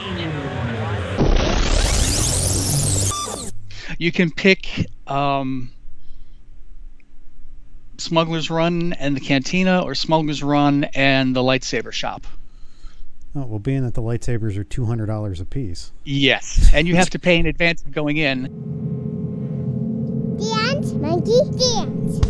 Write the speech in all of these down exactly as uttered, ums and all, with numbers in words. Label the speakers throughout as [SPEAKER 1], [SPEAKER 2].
[SPEAKER 1] You can pick um, Smuggler's Run and the Cantina, or Smuggler's Run and the Lightsaber Shop.
[SPEAKER 2] Oh, well, being that the lightsabers are two hundred dollars a piece.
[SPEAKER 1] Yes, and you have to pay in advance of going in.
[SPEAKER 3] Dance, monkey, dance.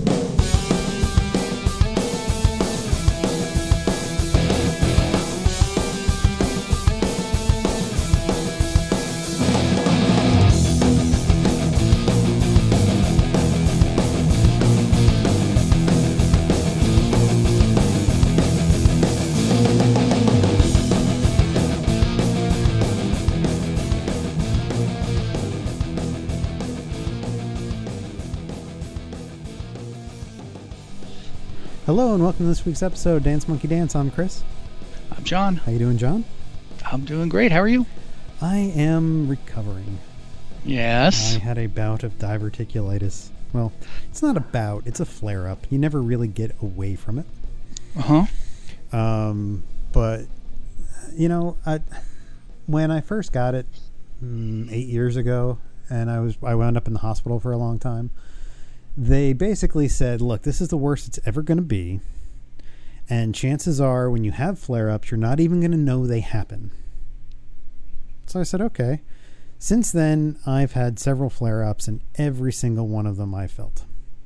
[SPEAKER 2] Hello and welcome to this week's episode of Dance Monkey Dance. I'm Chris.
[SPEAKER 1] I'm John.
[SPEAKER 2] How you doing, John?
[SPEAKER 1] I'm doing great. How are you?
[SPEAKER 2] I am recovering.
[SPEAKER 1] Yes.
[SPEAKER 2] I had a bout of diverticulitis. Well, it's not a bout. It's a flare-up. You never really get away from it.
[SPEAKER 1] Uh-huh.
[SPEAKER 2] Um, but, you know, I, when I first got it mm, eight years ago, and I was I wound up in the hospital for a long time, they basically said, look, this is the worst it's ever going to be. And chances are when you have flare-ups, you're not even going to know they happen. So I said, okay. Since then, I've had several flare-ups, and every single one of them I felt.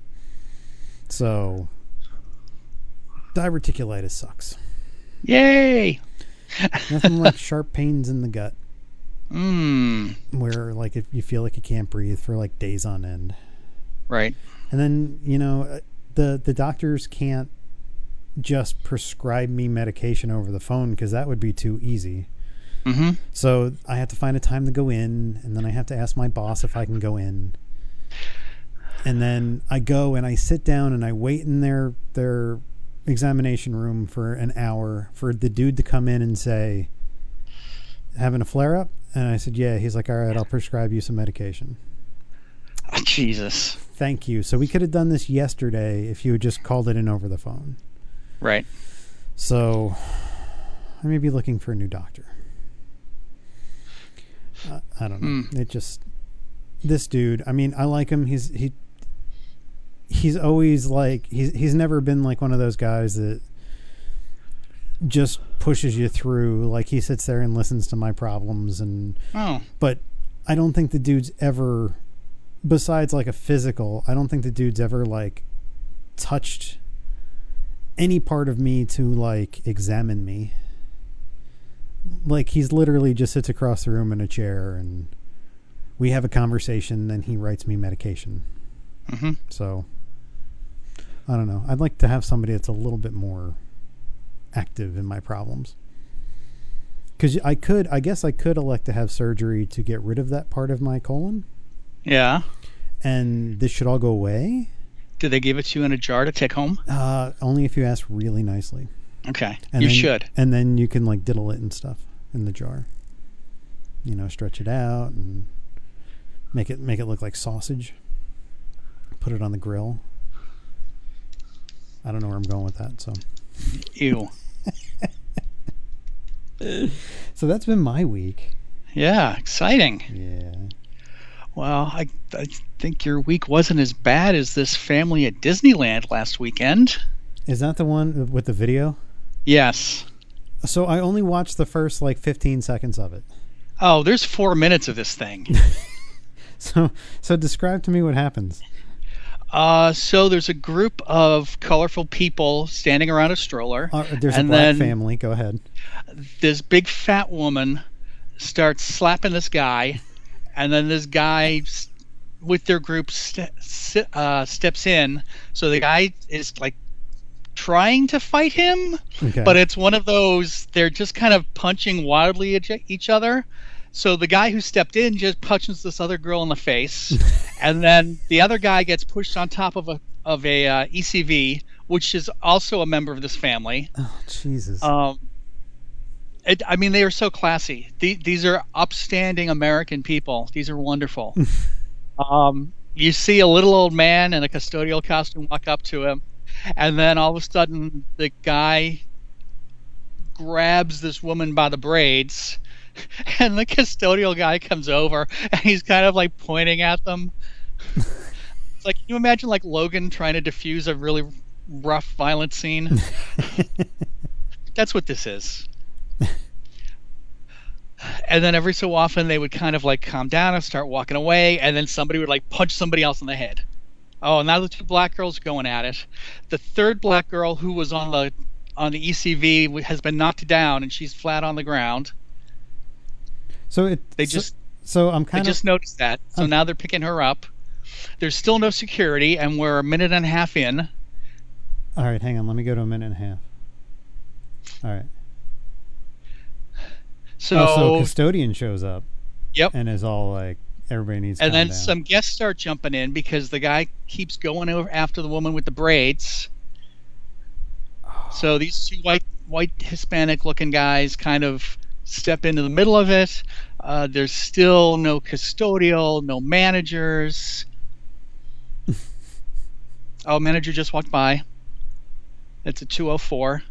[SPEAKER 2] So, diverticulitis sucks.
[SPEAKER 1] Yay!
[SPEAKER 2] Nothing like sharp pains in the gut.
[SPEAKER 1] Mmm.
[SPEAKER 2] Where, like, if you feel like you can't breathe for, like, days on end.
[SPEAKER 1] Right.
[SPEAKER 2] And then, you know, the the doctors can't just prescribe me medication over the phone because that would be too easy.
[SPEAKER 1] Mm-hmm.
[SPEAKER 2] So I have to find a time to go in, and then I have to ask my boss if I can go in. And then I go and I sit down and I wait in their their examination room for an hour for the dude to come in and say, having a flare-up? And I said, yeah. He's like, all right, I'll prescribe you some medication.
[SPEAKER 1] Oh, Jesus.
[SPEAKER 2] Thank you. So we could have done this yesterday if you had just called it in over the phone.
[SPEAKER 1] Right.
[SPEAKER 2] So I may be looking for a new doctor. Uh, I don't know. Mm. It just, this dude, I mean, I like him. He's, he, he's always like, he's, he's never been like one of those guys that just pushes you through. Like he sits there and listens to my problems and,
[SPEAKER 1] oh,
[SPEAKER 2] but I don't think the dude's ever, besides like a physical, I don't think the dude's ever like touched any part of me to like examine me. Like he's literally just sits across the room in a chair and we have a conversation and he writes me medication.
[SPEAKER 1] Mm-hmm.
[SPEAKER 2] So I don't know. I'd like to have somebody that's a little bit more active in my problems. Because I could, I guess I could elect to have surgery to get rid of that part of my colon.
[SPEAKER 1] Yeah.
[SPEAKER 2] And this should all go away.
[SPEAKER 1] Do they give it to you in a jar to take home?
[SPEAKER 2] Uh, only if you ask really nicely.
[SPEAKER 1] Okay.
[SPEAKER 2] And
[SPEAKER 1] you
[SPEAKER 2] then,
[SPEAKER 1] should.
[SPEAKER 2] And then you can like diddle it and stuff in the jar. You know, stretch it out and make it make it look like sausage. Put it on the grill. I don't know where I'm going with that, so.
[SPEAKER 1] Ew.
[SPEAKER 2] So that's been my week.
[SPEAKER 1] Yeah, exciting.
[SPEAKER 2] Yeah.
[SPEAKER 1] Well, I, I think your week wasn't as bad as this family at Disneyland last weekend.
[SPEAKER 2] Is that the one with the video?
[SPEAKER 1] Yes.
[SPEAKER 2] So I only watched the first like fifteen seconds of it.
[SPEAKER 1] Oh, there's four minutes of this thing.
[SPEAKER 2] so so describe to me what happens.
[SPEAKER 1] Uh, so there's a group of colorful people standing around a stroller.
[SPEAKER 2] Uh, there's a black family. Go ahead.
[SPEAKER 1] This big fat woman starts slapping this guy, and then this guy with their group st- uh, steps in. So the guy is like trying to fight him, okay. But it's one of those, they're just kind of punching wildly at each other. So the guy who stepped in just punches this other girl in the face, and then the other guy gets pushed on top of a of a uh, E C V, which is also a member of this family.
[SPEAKER 2] Oh, Jesus.
[SPEAKER 1] Um, it, I mean, they are so classy. The, these are upstanding American people. These are wonderful. um, you see a little old man in a custodial costume walk up to him, and then all of a sudden the guy grabs this woman by the braids, and the custodial guy comes over and he's kind of like pointing at them. It's like, can you imagine like Logan trying to defuse a really rough, violent scene? That's what this is. And then every so often they would kind of like calm down and start walking away, and then somebody would like punch somebody else in the head. Oh, now the two black girls are going at it. The third black girl who was on the on the E C V has been knocked down and she's flat on the ground.
[SPEAKER 2] So it
[SPEAKER 1] They
[SPEAKER 2] so,
[SPEAKER 1] just
[SPEAKER 2] so I'm
[SPEAKER 1] they
[SPEAKER 2] kind of
[SPEAKER 1] just noticed that. So
[SPEAKER 2] Um,
[SPEAKER 1] now they're picking her up. There's still no security, and we're a minute and a half in.
[SPEAKER 2] all right. Hang on, let me go to a minute and a half. All right.
[SPEAKER 1] So,
[SPEAKER 2] oh, so custodian shows up.
[SPEAKER 1] Yep.
[SPEAKER 2] And is all like, everybody needs to
[SPEAKER 1] And
[SPEAKER 2] calm
[SPEAKER 1] then
[SPEAKER 2] down.
[SPEAKER 1] some guests start jumping in because the guy keeps going over after the woman with the braids. So these two white, white Hispanic looking guys kind of step into the middle of it. Uh, there's still no custodial, no managers. Oh, manager just walked by. It's a two oh four.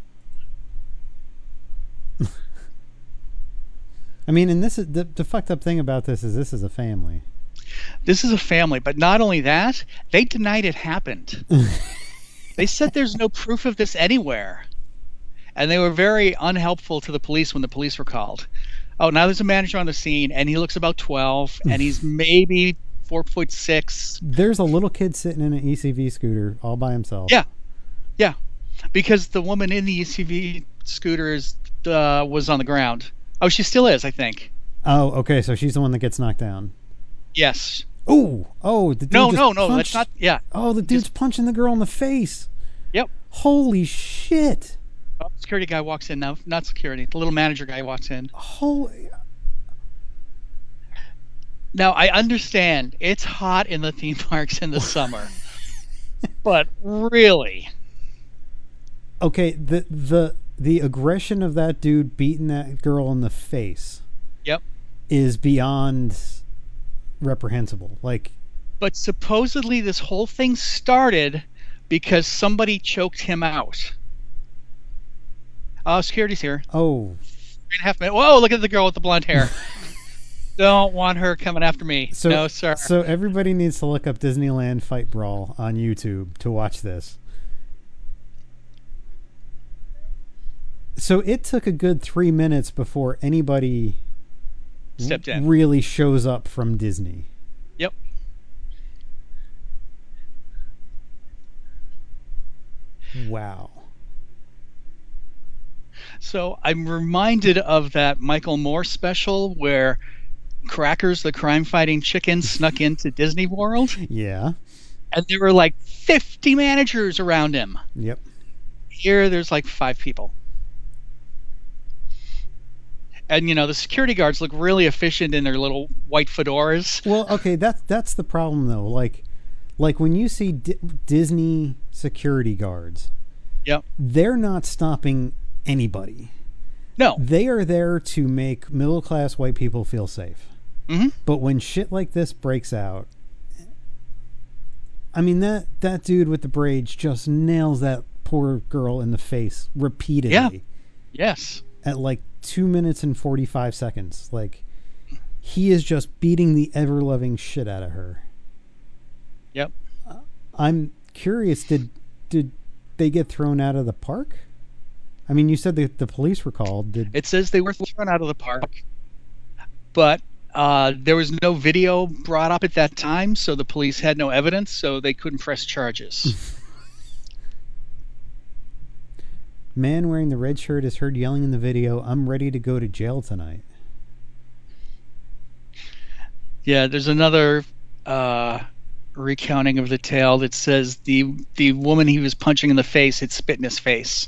[SPEAKER 2] I mean, and this is the, the fucked up thing about this is this is a family.
[SPEAKER 1] This is a family, but not only that, they denied it happened. They said there's no proof of this anywhere. And they were very unhelpful to the police when the police were called. Oh, now there's a manager on the scene, and he looks about twelve, and he's maybe four foot six.
[SPEAKER 2] There's a little kid sitting in an E C V scooter all by himself.
[SPEAKER 1] Yeah, yeah, because the woman in the E C V scooter is, uh, was on the ground. Oh, she still is, I think.
[SPEAKER 2] Oh, okay. So she's the one that gets knocked down.
[SPEAKER 1] Yes.
[SPEAKER 2] Oh, oh, the dude
[SPEAKER 1] No,
[SPEAKER 2] just
[SPEAKER 1] no, no,
[SPEAKER 2] punched-
[SPEAKER 1] that's not. Yeah.
[SPEAKER 2] Oh, the dude's punching the girl in the face.
[SPEAKER 1] Yep.
[SPEAKER 2] Holy shit.
[SPEAKER 1] Oh, security guy walks in now. Not security. The little manager guy walks in.
[SPEAKER 2] Holy.
[SPEAKER 1] Now, I understand it's hot in the theme parks in the summer, but really,
[SPEAKER 2] Okay, the the the aggression of that dude beating that girl in the face
[SPEAKER 1] yep.
[SPEAKER 2] is beyond reprehensible. Like,
[SPEAKER 1] But supposedly this whole thing started because somebody choked him out. Oh, security's here.
[SPEAKER 2] oh,
[SPEAKER 1] Three and a half minutes. Whoa, look at the girl with the blonde hair. Don't want her coming after me.
[SPEAKER 2] so
[SPEAKER 1] No, sir.
[SPEAKER 2] so everybody needs to look up Disneyland Fight Brawl on YouTube to watch this. So it took a good three minutes before anybody
[SPEAKER 1] Stepped in.
[SPEAKER 2] really shows up from Disney.
[SPEAKER 1] Yep.
[SPEAKER 2] Wow.
[SPEAKER 1] So I'm reminded of that Michael Moore special where Crackers, the crime-fighting chicken, snuck into Disney World,
[SPEAKER 2] Yeah.
[SPEAKER 1] and there were like fifty managers around him.
[SPEAKER 2] Yep.
[SPEAKER 1] Here, there's like five people. And, you know, the security guards look really efficient in their little white fedoras.
[SPEAKER 2] Well, okay, that's that's the problem though. Like, like when you see D- Disney security guards,
[SPEAKER 1] Yep.
[SPEAKER 2] they're not stopping anybody.
[SPEAKER 1] No.
[SPEAKER 2] They are there to make middle class white people feel safe.
[SPEAKER 1] Hmm.
[SPEAKER 2] But when shit like this breaks out, I mean that that dude with the braids just nails that poor girl in the face repeatedly.
[SPEAKER 1] Yeah. Yes.
[SPEAKER 2] At like two minutes and forty-five seconds. Like, he is just beating the ever loving shit out of her.
[SPEAKER 1] Yep.
[SPEAKER 2] I'm curious, did did they get thrown out of the park? I mean, you said that the police were called. Did
[SPEAKER 1] It says they were thrown out of the park, but uh, there was no video brought up at that time, so the police had no evidence, so they couldn't press charges.
[SPEAKER 2] man wearing the red shirt is heard yelling in the video, "I'm ready to go to jail tonight."
[SPEAKER 1] Yeah, there's another uh, recounting of the tale that says the the woman he was punching in the face had spit in his face.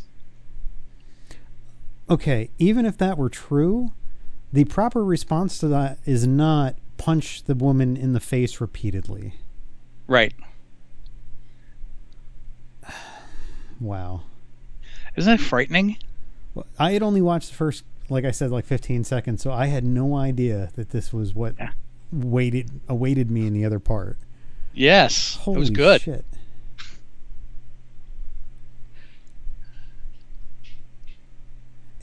[SPEAKER 2] Okay, even if that were true, the proper response to that is not punch the woman in the face repeatedly.
[SPEAKER 1] Right.
[SPEAKER 2] Wow.
[SPEAKER 1] Isn't that frightening?
[SPEAKER 2] Well, I had only watched the first, like I said, like fifteen seconds, so I had no idea that this was what
[SPEAKER 1] Yeah.
[SPEAKER 2] waited awaited me in the other part.
[SPEAKER 1] Yes.
[SPEAKER 2] Holy
[SPEAKER 1] it was good.
[SPEAKER 2] shit.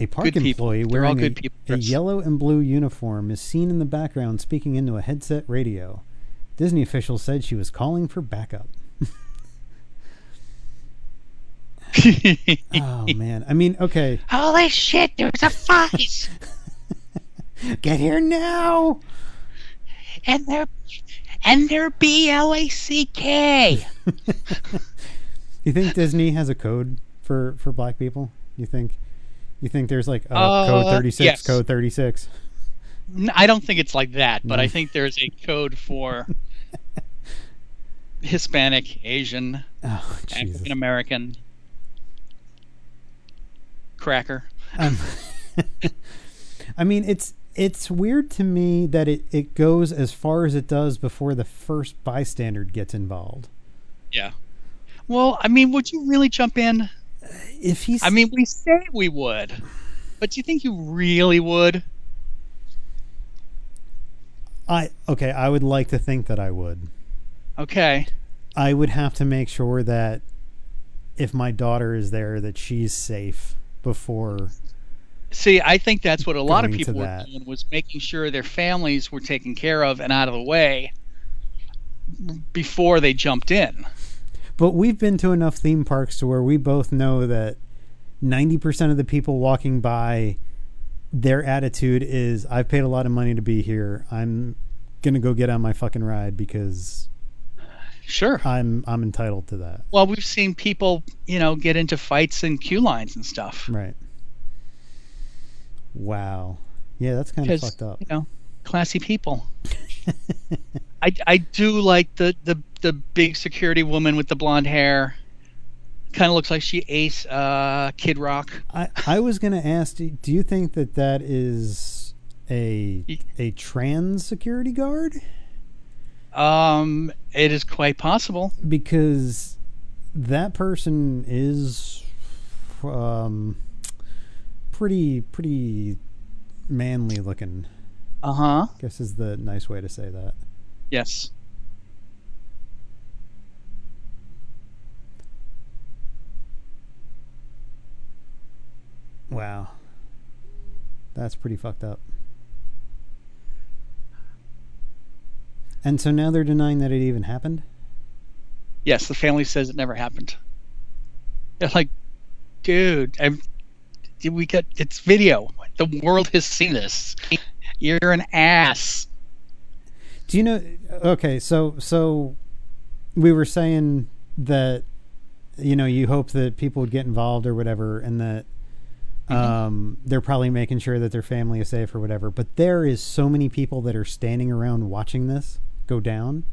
[SPEAKER 2] A park
[SPEAKER 1] Good people.
[SPEAKER 2] employee
[SPEAKER 1] They're all
[SPEAKER 2] wearing
[SPEAKER 1] good
[SPEAKER 2] a,
[SPEAKER 1] people,
[SPEAKER 2] a
[SPEAKER 1] Chris.
[SPEAKER 2] yellow and blue uniform is seen in the background speaking into a headset radio. Disney officials said she was calling for backup. Oh, man. I mean, okay.
[SPEAKER 1] Holy shit, there's a fight!
[SPEAKER 2] Get here now!
[SPEAKER 1] and they're and they're B L A C K.
[SPEAKER 2] You think Disney has a code for, for black people? You think you think there's like a
[SPEAKER 1] Uh,
[SPEAKER 2] code thirty-six,
[SPEAKER 1] yes.
[SPEAKER 2] code thirty-six?
[SPEAKER 1] N- I don't think it's like that, but
[SPEAKER 2] No.
[SPEAKER 1] I think there's a code for Hispanic, Asian,
[SPEAKER 2] Oh, Jesus.
[SPEAKER 1] African American, cracker.
[SPEAKER 2] Um, I mean, it's it's weird to me that it, it goes as far as it does before the first bystander gets involved.
[SPEAKER 1] Yeah. Well, I mean, would you really jump in?
[SPEAKER 2] If he's,
[SPEAKER 1] I mean, we say we would, but do you think you really would?
[SPEAKER 2] I okay, I would like to think that I would.
[SPEAKER 1] Okay.
[SPEAKER 2] I would have to make sure that if my daughter is there, that she's safe before.
[SPEAKER 1] See, I think that's what a lot of
[SPEAKER 2] Going to
[SPEAKER 1] people were
[SPEAKER 2] that.
[SPEAKER 1] doing, was making sure their families were taken care of and out of the way before they jumped in.
[SPEAKER 2] But we've been to enough theme parks to where we both know that ninety percent of the people walking by, their attitude is, I've paid a lot of money to be here. I'm going to go get on my fucking ride because
[SPEAKER 1] Sure.
[SPEAKER 2] I'm I'm entitled to that.
[SPEAKER 1] Well, we've seen people, you know, get into fights and queue lines and stuff.
[SPEAKER 2] Right. Wow. Yeah, that's kind of
[SPEAKER 1] Because,
[SPEAKER 2] fucked up.
[SPEAKER 1] you know, classy people. I, I do like the, the, the big security woman with the blonde hair. Kind of looks like she aced uh, Kid Rock.
[SPEAKER 2] I, I was going to ask, do do you think that that is a a trans security guard?
[SPEAKER 1] Um, it is quite possible.
[SPEAKER 2] Because that person is um, pretty pretty manly looking.
[SPEAKER 1] Uh huh.
[SPEAKER 2] I guess is the nice way to say that.
[SPEAKER 1] Yes.
[SPEAKER 2] Wow. That's pretty fucked up. And so now they're denying that it even happened?
[SPEAKER 1] Yes, the family says it never happened. They're like, dude, I've, did we get it's video. The world has seen this. You're an ass.
[SPEAKER 2] Do you know okay, so so we were saying that you know, you hope that people would get involved or whatever and that
[SPEAKER 1] Mhm.
[SPEAKER 2] um they're probably making sure that their family is safe or whatever, but there is so many people that are standing around watching this go down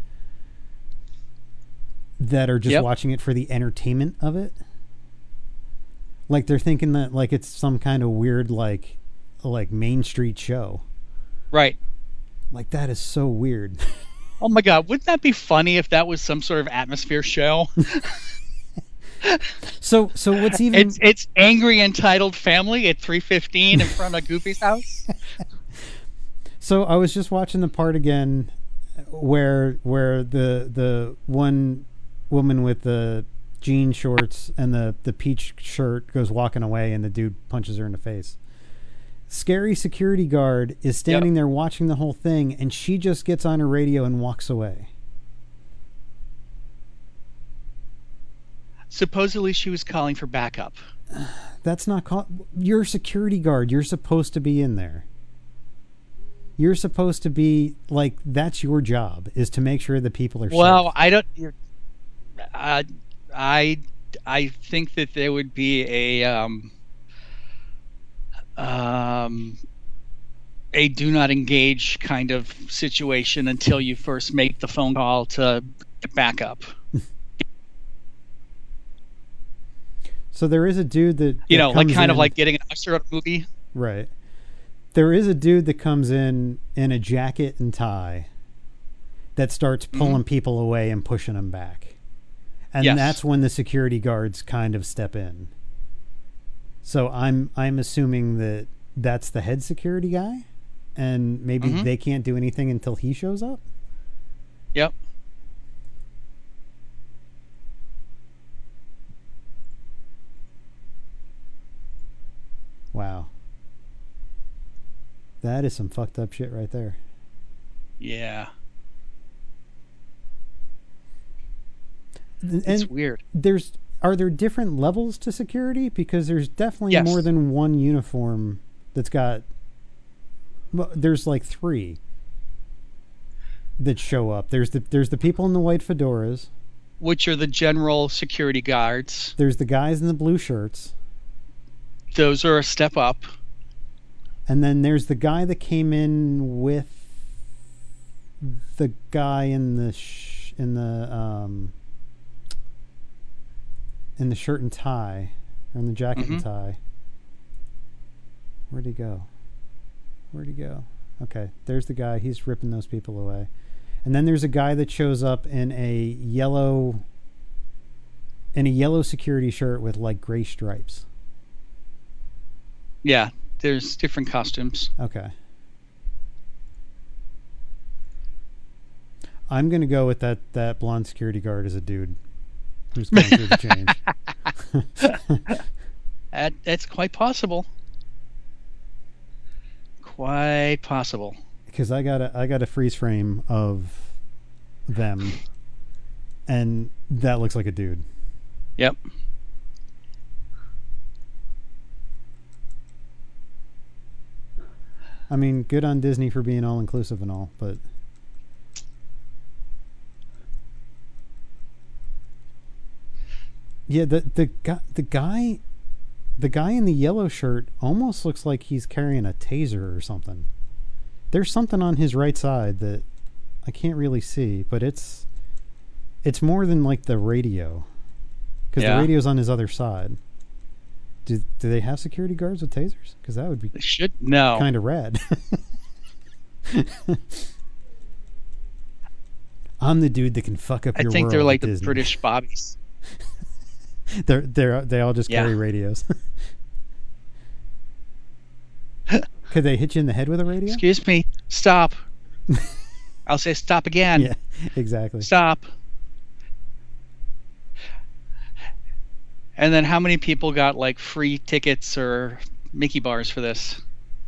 [SPEAKER 2] that are just
[SPEAKER 1] Yep.
[SPEAKER 2] watching it for the entertainment of it. Like they're thinking that like it's some kind of weird like like Main Street show.
[SPEAKER 1] Right.
[SPEAKER 2] Like that is so weird.
[SPEAKER 1] Oh my god, wouldn't that be funny if that was some sort of atmosphere show?
[SPEAKER 2] So so what's even
[SPEAKER 1] It's it's angry entitled family at three fifteen in front of Goofy's house.
[SPEAKER 2] So I was just watching the part again where where the the one woman with the jean shorts and the, the peach shirt goes walking away and the dude punches her in the face. Scary security guard is standing
[SPEAKER 1] Yep.
[SPEAKER 2] there watching the whole thing and she just gets on her radio and walks away.
[SPEAKER 1] Supposedly she was calling for backup.
[SPEAKER 2] That's not called. You're a security guard. You're supposed to be in there. You're supposed to be like that's your job is to make sure that people are
[SPEAKER 1] Well,
[SPEAKER 2] safe.
[SPEAKER 1] I don't. you're- Uh, I I think that there would be a um, um, a do not engage kind of situation until you first make the phone call to get backup.
[SPEAKER 2] So there is a dude that,
[SPEAKER 1] You
[SPEAKER 2] that
[SPEAKER 1] know, like
[SPEAKER 2] comes
[SPEAKER 1] kind of
[SPEAKER 2] in-
[SPEAKER 1] like getting an usher at a movie.
[SPEAKER 2] right. There is a dude that comes in in a jacket and tie that starts pulling people away and pushing them back. And
[SPEAKER 1] Yes.
[SPEAKER 2] that's when the security guards kind of step in. So I'm I'm assuming that that's the head security guy and maybe
[SPEAKER 1] Mhm.
[SPEAKER 2] they can't do anything until he shows up.
[SPEAKER 1] Yep.
[SPEAKER 2] Wow. That is some fucked up shit right there.
[SPEAKER 1] Yeah.
[SPEAKER 2] And
[SPEAKER 1] It's weird.
[SPEAKER 2] there's are there different levels to security? Because there's definitely
[SPEAKER 1] Yes.
[SPEAKER 2] more than one uniform that's got. Well, there's like three that show up. There's the there's the people in the white fedoras.
[SPEAKER 1] Which are the general security guards.
[SPEAKER 2] There's the guys in the blue shirts,
[SPEAKER 1] Those are a step up.
[SPEAKER 2] and then there's the guy that came in with the guy in the sh- in the um in the shirt and tie, or in the jacket and
[SPEAKER 1] Mhm.
[SPEAKER 2] tie. Where'd he go? Where'd he go? Okay, there's the guy. He's ripping those people away. And then there's a guy that shows up in a yellow in a yellow security shirt with like gray stripes.
[SPEAKER 1] Yeah, there's different costumes.
[SPEAKER 2] Okay. I'm gonna go with that that blonde security guard as a dude who's going through the change.
[SPEAKER 1] That, that's quite possible. Quite possible.
[SPEAKER 2] Because I got a I got a freeze frame of them, and that looks like a dude.
[SPEAKER 1] Yep.
[SPEAKER 2] I mean, good on Disney for being all inclusive and all, but yeah, the the guy the guy the guy in the yellow shirt almost looks like he's carrying a taser or something. There's something on his right side that I can't really see, but it's it's more than like the radio, because
[SPEAKER 1] Yeah.
[SPEAKER 2] the radio's on his other side. Do do they have security guards with tasers? Because that would be
[SPEAKER 1] They should. No.
[SPEAKER 2] kind of rad. I'm the dude that can fuck up
[SPEAKER 1] I
[SPEAKER 2] your
[SPEAKER 1] think
[SPEAKER 2] world.
[SPEAKER 1] they're like
[SPEAKER 2] at
[SPEAKER 1] the
[SPEAKER 2] Disney.
[SPEAKER 1] British bobbies.
[SPEAKER 2] They're they're they all just
[SPEAKER 1] Yeah.
[SPEAKER 2] carry radios. Could they hit you in the head with a radio?
[SPEAKER 1] Excuse me. Stop. I'll say stop again.
[SPEAKER 2] Yeah, exactly.
[SPEAKER 1] Stop. And then how many people got like free tickets or Mickey bars for this?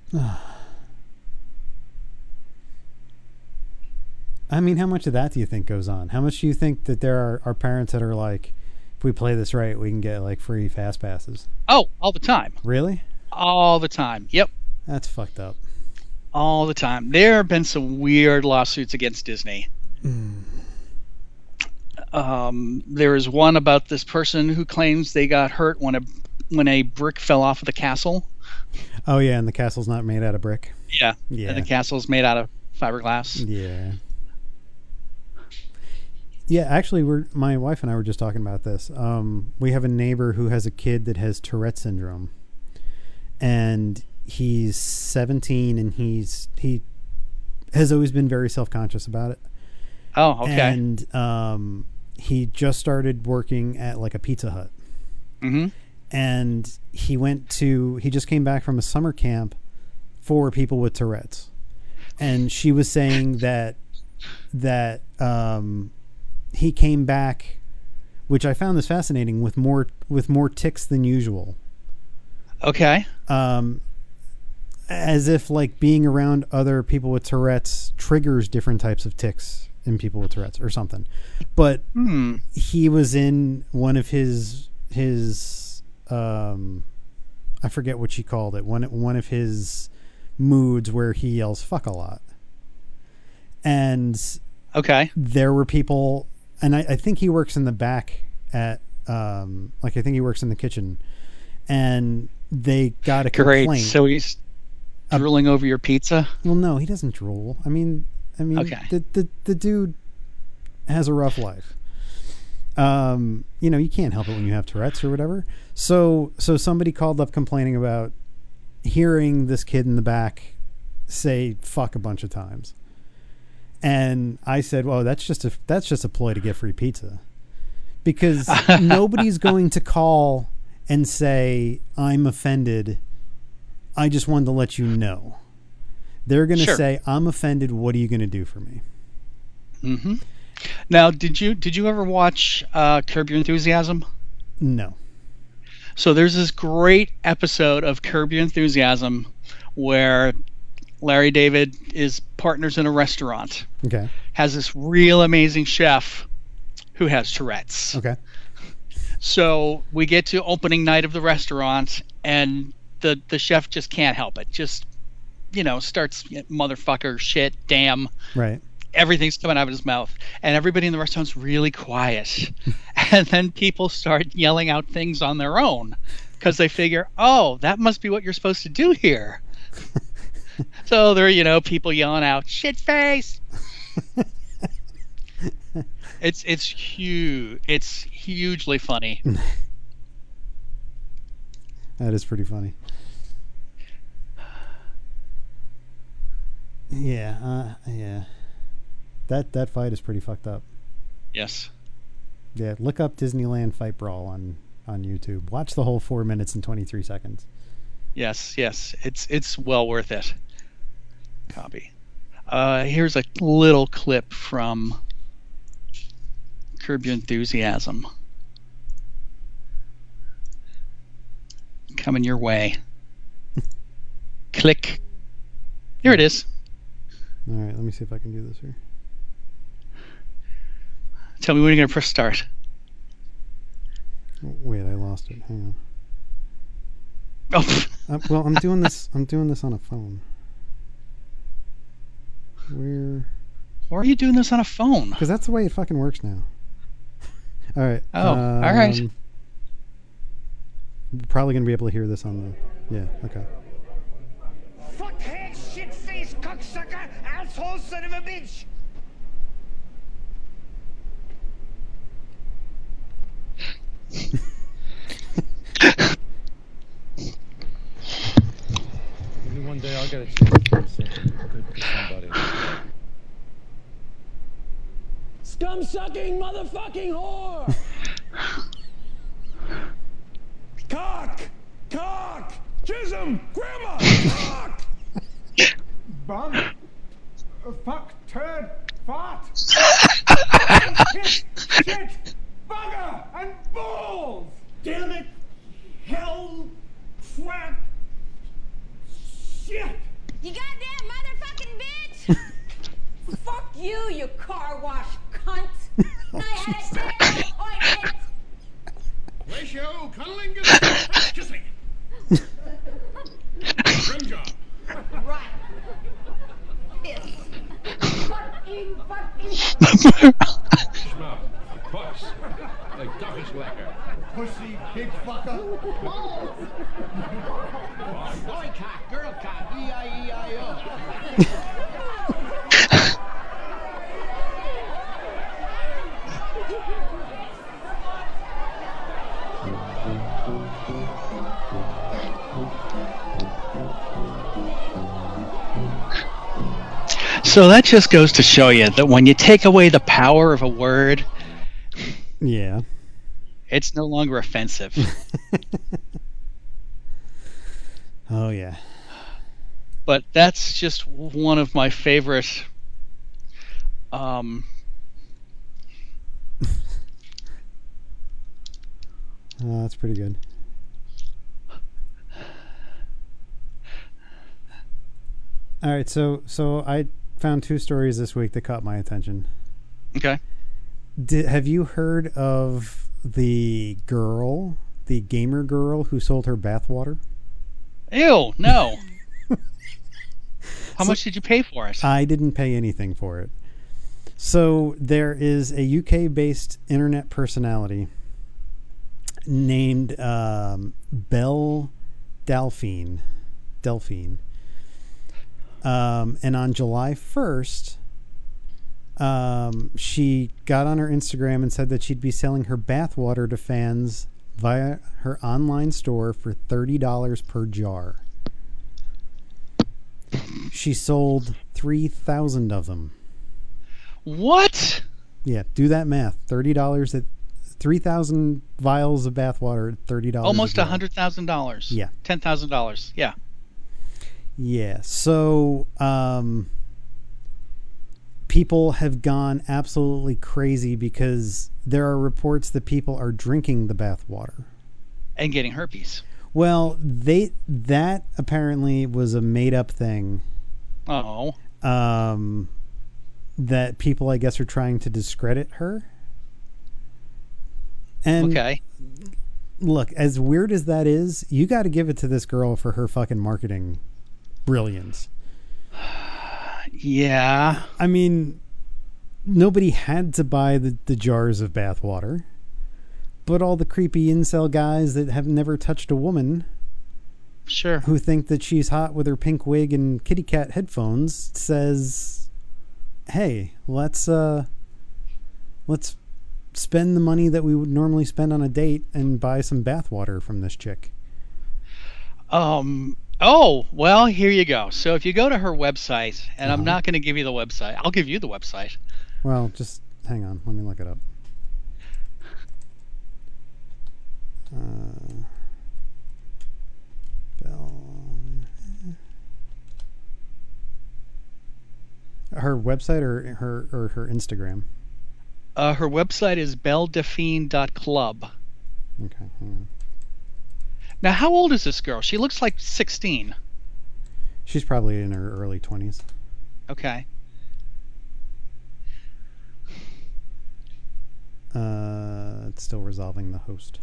[SPEAKER 2] I mean, how much of that do you think goes on? How much do you think that there are, are parents that are like, if we play this right, we can get like free fast passes?
[SPEAKER 1] Oh, all the time.
[SPEAKER 2] Really?
[SPEAKER 1] All the time. Yep.
[SPEAKER 2] That's fucked up.
[SPEAKER 1] All the time. There have been some weird lawsuits against Disney. Um, there is one about this person who claims they got hurt when a when a brick fell off of the castle.
[SPEAKER 2] Oh yeah, and the castle's not made out of brick.
[SPEAKER 1] Yeah.
[SPEAKER 2] Yeah.
[SPEAKER 1] And the castle's made out of fiberglass.
[SPEAKER 2] Yeah. Yeah, actually, we're my wife and I were just talking about this. Um, we have a neighbor who has a kid that has Tourette syndrome, and he's seventeen, and he's he has always been very self-conscious about it.
[SPEAKER 1] Oh, okay.
[SPEAKER 2] And um, he just started working at like a Pizza Hut,
[SPEAKER 1] Mm-hmm.
[SPEAKER 2] and he went to he just came back from a summer camp for people with Tourette's, and she was saying that that um, he came back, which I found this fascinating, with more with more tics than usual,
[SPEAKER 1] Okay.
[SPEAKER 2] um, as if like being around other people with Tourette's triggers different types of tics in people with Tourette's or something. But
[SPEAKER 1] Hmm.
[SPEAKER 2] he was in one of his his um I forget what she called it, one one of his moods where he yells fuck a lot, and
[SPEAKER 1] Okay.
[SPEAKER 2] there were people, and I, I think he works in the back at um like I think he works in the kitchen, and they got a
[SPEAKER 1] Great.
[SPEAKER 2] complaint.
[SPEAKER 1] So he's drooling over your pizza.
[SPEAKER 2] Well, no, he doesn't drool. I mean, I mean,
[SPEAKER 1] Okay.
[SPEAKER 2] the, the the dude has a rough life. Um, you know, you can't help it when you have Tourette's or whatever. So, so somebody called up complaining about hearing this kid in the back say "fuck" a bunch of times, and I said, "Well, that's just a that's just a ploy to get free pizza, because nobody's going to call and say I'm offended. I just wanted to let you know." They're going to
[SPEAKER 1] Sure.
[SPEAKER 2] say, "I'm offended. What are you going to do for me?"
[SPEAKER 1] Mm-hmm. Now, did you did you ever watch uh, Curb Your Enthusiasm?
[SPEAKER 2] No.
[SPEAKER 1] So there's this great episode of Curb Your Enthusiasm where Larry David is partners in a restaurant.
[SPEAKER 2] Okay.
[SPEAKER 1] Has this real amazing chef who has Tourette's.
[SPEAKER 2] Okay.
[SPEAKER 1] So we get to opening night of the restaurant, and the the chef just can't help it. Just, you know, starts motherfucker, shit, damn.
[SPEAKER 2] Right.
[SPEAKER 1] Everything's coming out of his mouth, and everybody in the restaurant's really quiet. And then people start yelling out things on their own because they figure, oh, that must be what you're supposed to do here. So there are, you know, people yelling out, shit face. It's it's huge. It's hugely funny.
[SPEAKER 2] That is pretty funny. Yeah, uh, yeah. That that fight is pretty fucked up.
[SPEAKER 1] Yes.
[SPEAKER 2] Yeah, look up Disneyland Fight Brawl on on YouTube. Watch the whole four minutes and twenty three seconds.
[SPEAKER 1] Yes, yes. It's it's well worth it. Copy. Uh, here's a little clip from Curb Your Enthusiasm. Coming your way. Click. Here it is.
[SPEAKER 2] All right, let me see if I can do this here.
[SPEAKER 1] Tell me when you're going to press start.
[SPEAKER 2] Oh, wait, I lost it. Hang
[SPEAKER 1] Oh.
[SPEAKER 2] on. Uh, well, I'm doing this. I'm doing this on a phone. Where?
[SPEAKER 1] Why are you doing this on a phone?
[SPEAKER 2] Because that's the way it fucking works now. All right.
[SPEAKER 1] Oh,
[SPEAKER 2] um,
[SPEAKER 1] all right.
[SPEAKER 2] We're probably gonna be able to hear this on the. Yeah. Okay.
[SPEAKER 4] Fuckhead, shit-faced cocksucker, asshole son of a bitch!
[SPEAKER 5] Maybe one day I'll get a chance to do something good for somebody. Scum-sucking motherfucking whore! Cock! Cock! Chisholm! Grandma! Cock!
[SPEAKER 4] Bum. Uh, fuck, turd, fart. Shit, shit, bugger, and balls!
[SPEAKER 5] Damn it! Hell! Crap! Shit!
[SPEAKER 6] You goddamn motherfucking bitch! Fuck you, you car wash cunt! I had a damn appointment!
[SPEAKER 7] Ratio, cuddling, and kissing. Grim job.
[SPEAKER 6] Right. Piss. Fucking, fucking.
[SPEAKER 7] Smell. Puss. Like Duffy's lacquer.
[SPEAKER 4] Pussy, big fucker.
[SPEAKER 7] Boy cock, girl cock, E I E I O.
[SPEAKER 1] So that just goes to show you that when you take away the power of a word,
[SPEAKER 2] Yeah.
[SPEAKER 1] it's no longer offensive.
[SPEAKER 2] Oh yeah.
[SPEAKER 1] But that's just one of my favorite um,
[SPEAKER 2] Oh, that's pretty good. All right, so so I found two stories this week that caught my attention.
[SPEAKER 1] okay.
[SPEAKER 2] Did, have you heard of the girl, the gamer girl who sold her bathwater?
[SPEAKER 1] Ew, no. How
[SPEAKER 2] So-
[SPEAKER 1] much did you pay for it?
[SPEAKER 2] I didn't pay anything for it. So there is a U K-based internet personality named um, Belle Delphine. Delphine. Um, and on July first, um, she got on her Instagram and said that she'd be selling her bathwater to fans via her online store for thirty dollars per jar. She sold three thousand of them.
[SPEAKER 1] What?
[SPEAKER 2] Yeah, do that math. thirty dollars at three thousand vials of bathwater at thirty dollars.
[SPEAKER 1] Almost a hundred thousand dollars.
[SPEAKER 2] Yeah.
[SPEAKER 1] Ten thousand dollars. Yeah.
[SPEAKER 2] Yeah. So, um, people have gone absolutely crazy because there are reports that people are drinking the bathwater.
[SPEAKER 1] And getting herpes.
[SPEAKER 2] Well, they that apparently was a made up thing
[SPEAKER 1] Oh,
[SPEAKER 2] Um, that people, I guess, are trying to discredit her. And
[SPEAKER 1] okay.
[SPEAKER 2] look, as weird as that is, you got to give it to this girl for her fucking marketing brilliance.
[SPEAKER 1] Yeah.
[SPEAKER 2] I mean, nobody had to buy the, the jars of bathwater, but all the creepy incel guys that have never touched a woman,
[SPEAKER 1] Sure.
[SPEAKER 2] who think that she's hot with her pink wig and kitty cat headphones, says, "Hey, let's uh, let's spend the money that we would normally spend on a date and buy some bathwater from this chick."
[SPEAKER 1] Um. Oh, well, here you go. So if you go to her website, and I'm
[SPEAKER 2] Uh-huh.
[SPEAKER 1] not going to give you the website, I'll give you the website.
[SPEAKER 2] Well, just hang on. Let me look it up. Uh, Bell. Her website or her or her Instagram?
[SPEAKER 1] Uh, her website is belle delphine dot club.
[SPEAKER 2] Okay, hang on.
[SPEAKER 1] Now, how old is this girl? She looks like sixteen.
[SPEAKER 2] She's probably in her early twenties.
[SPEAKER 1] Okay.
[SPEAKER 2] Uh, it's still resolving the host.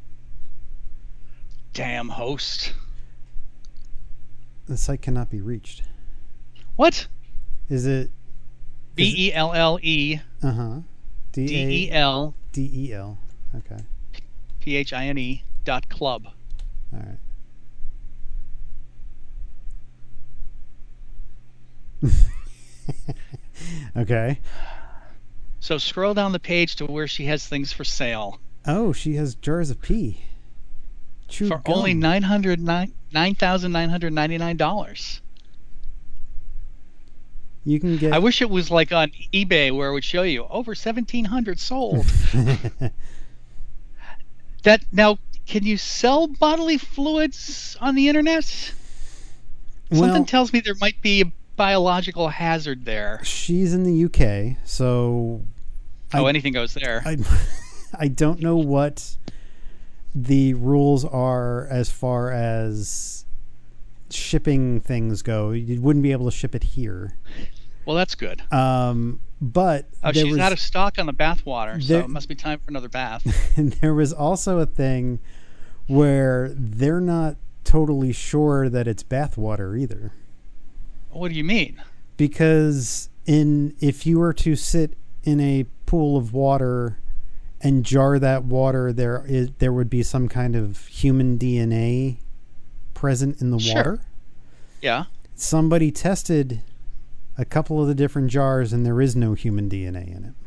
[SPEAKER 1] Damn host.
[SPEAKER 2] The site cannot be reached.
[SPEAKER 1] What?
[SPEAKER 2] Is it?
[SPEAKER 1] B E L L E
[SPEAKER 2] Uh huh. D
[SPEAKER 1] D E
[SPEAKER 2] A
[SPEAKER 1] L
[SPEAKER 2] D E L. Okay.
[SPEAKER 1] P H I N E dot club.
[SPEAKER 2] All right. Okay.
[SPEAKER 1] So scroll down the page to where she has things for sale
[SPEAKER 2] Oh, she has jars of pee. Chewed
[SPEAKER 1] for
[SPEAKER 2] gum.
[SPEAKER 1] only nine hundred nine nine thousand nine hundred ninety nine dollars.
[SPEAKER 2] You can get.
[SPEAKER 1] I wish it was like on eBay where it would show you over seventeen hundred sold. That now, can you sell bodily fluids on the internet? Something
[SPEAKER 2] Well,
[SPEAKER 1] tells me there might be a biological hazard there.
[SPEAKER 2] she's in the U K, so
[SPEAKER 1] Oh,
[SPEAKER 2] I-
[SPEAKER 1] anything goes there.
[SPEAKER 2] I I don't know what the rules are as far as shipping things go. You wouldn't be able to ship it here.
[SPEAKER 1] Well, that's good.
[SPEAKER 2] Um, but
[SPEAKER 1] Oh,
[SPEAKER 2] there
[SPEAKER 1] she's
[SPEAKER 2] was,
[SPEAKER 1] out of stock on the bath water, so
[SPEAKER 2] there-
[SPEAKER 1] it must be time for another bath.
[SPEAKER 2] and there was also a thing where they're not totally sure that it's bathwater either.
[SPEAKER 1] What do you mean?
[SPEAKER 2] Because in if you were to sit in a pool of water and jar that water, there is there would be some kind of human D N A present in the
[SPEAKER 1] Sure.
[SPEAKER 2] water.
[SPEAKER 1] Yeah.
[SPEAKER 2] Somebody tested a couple of the different jars and there is no human D N A in it.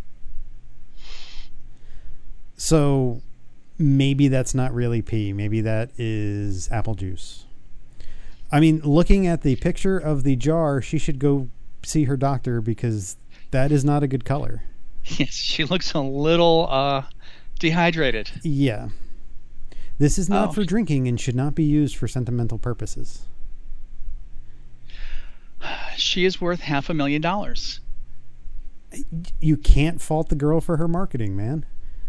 [SPEAKER 2] So maybe that's not really pee. Maybe that is apple juice. I mean, looking at the picture of the jar, she should go see her doctor because that is not a good color.
[SPEAKER 1] Yes, she looks a little uh, dehydrated.
[SPEAKER 2] Yeah. This is not
[SPEAKER 1] Oh.
[SPEAKER 2] for drinking and should not be used for sentimental purposes.
[SPEAKER 1] She is worth half a million dollars.
[SPEAKER 2] You can't fault the girl for her marketing, man.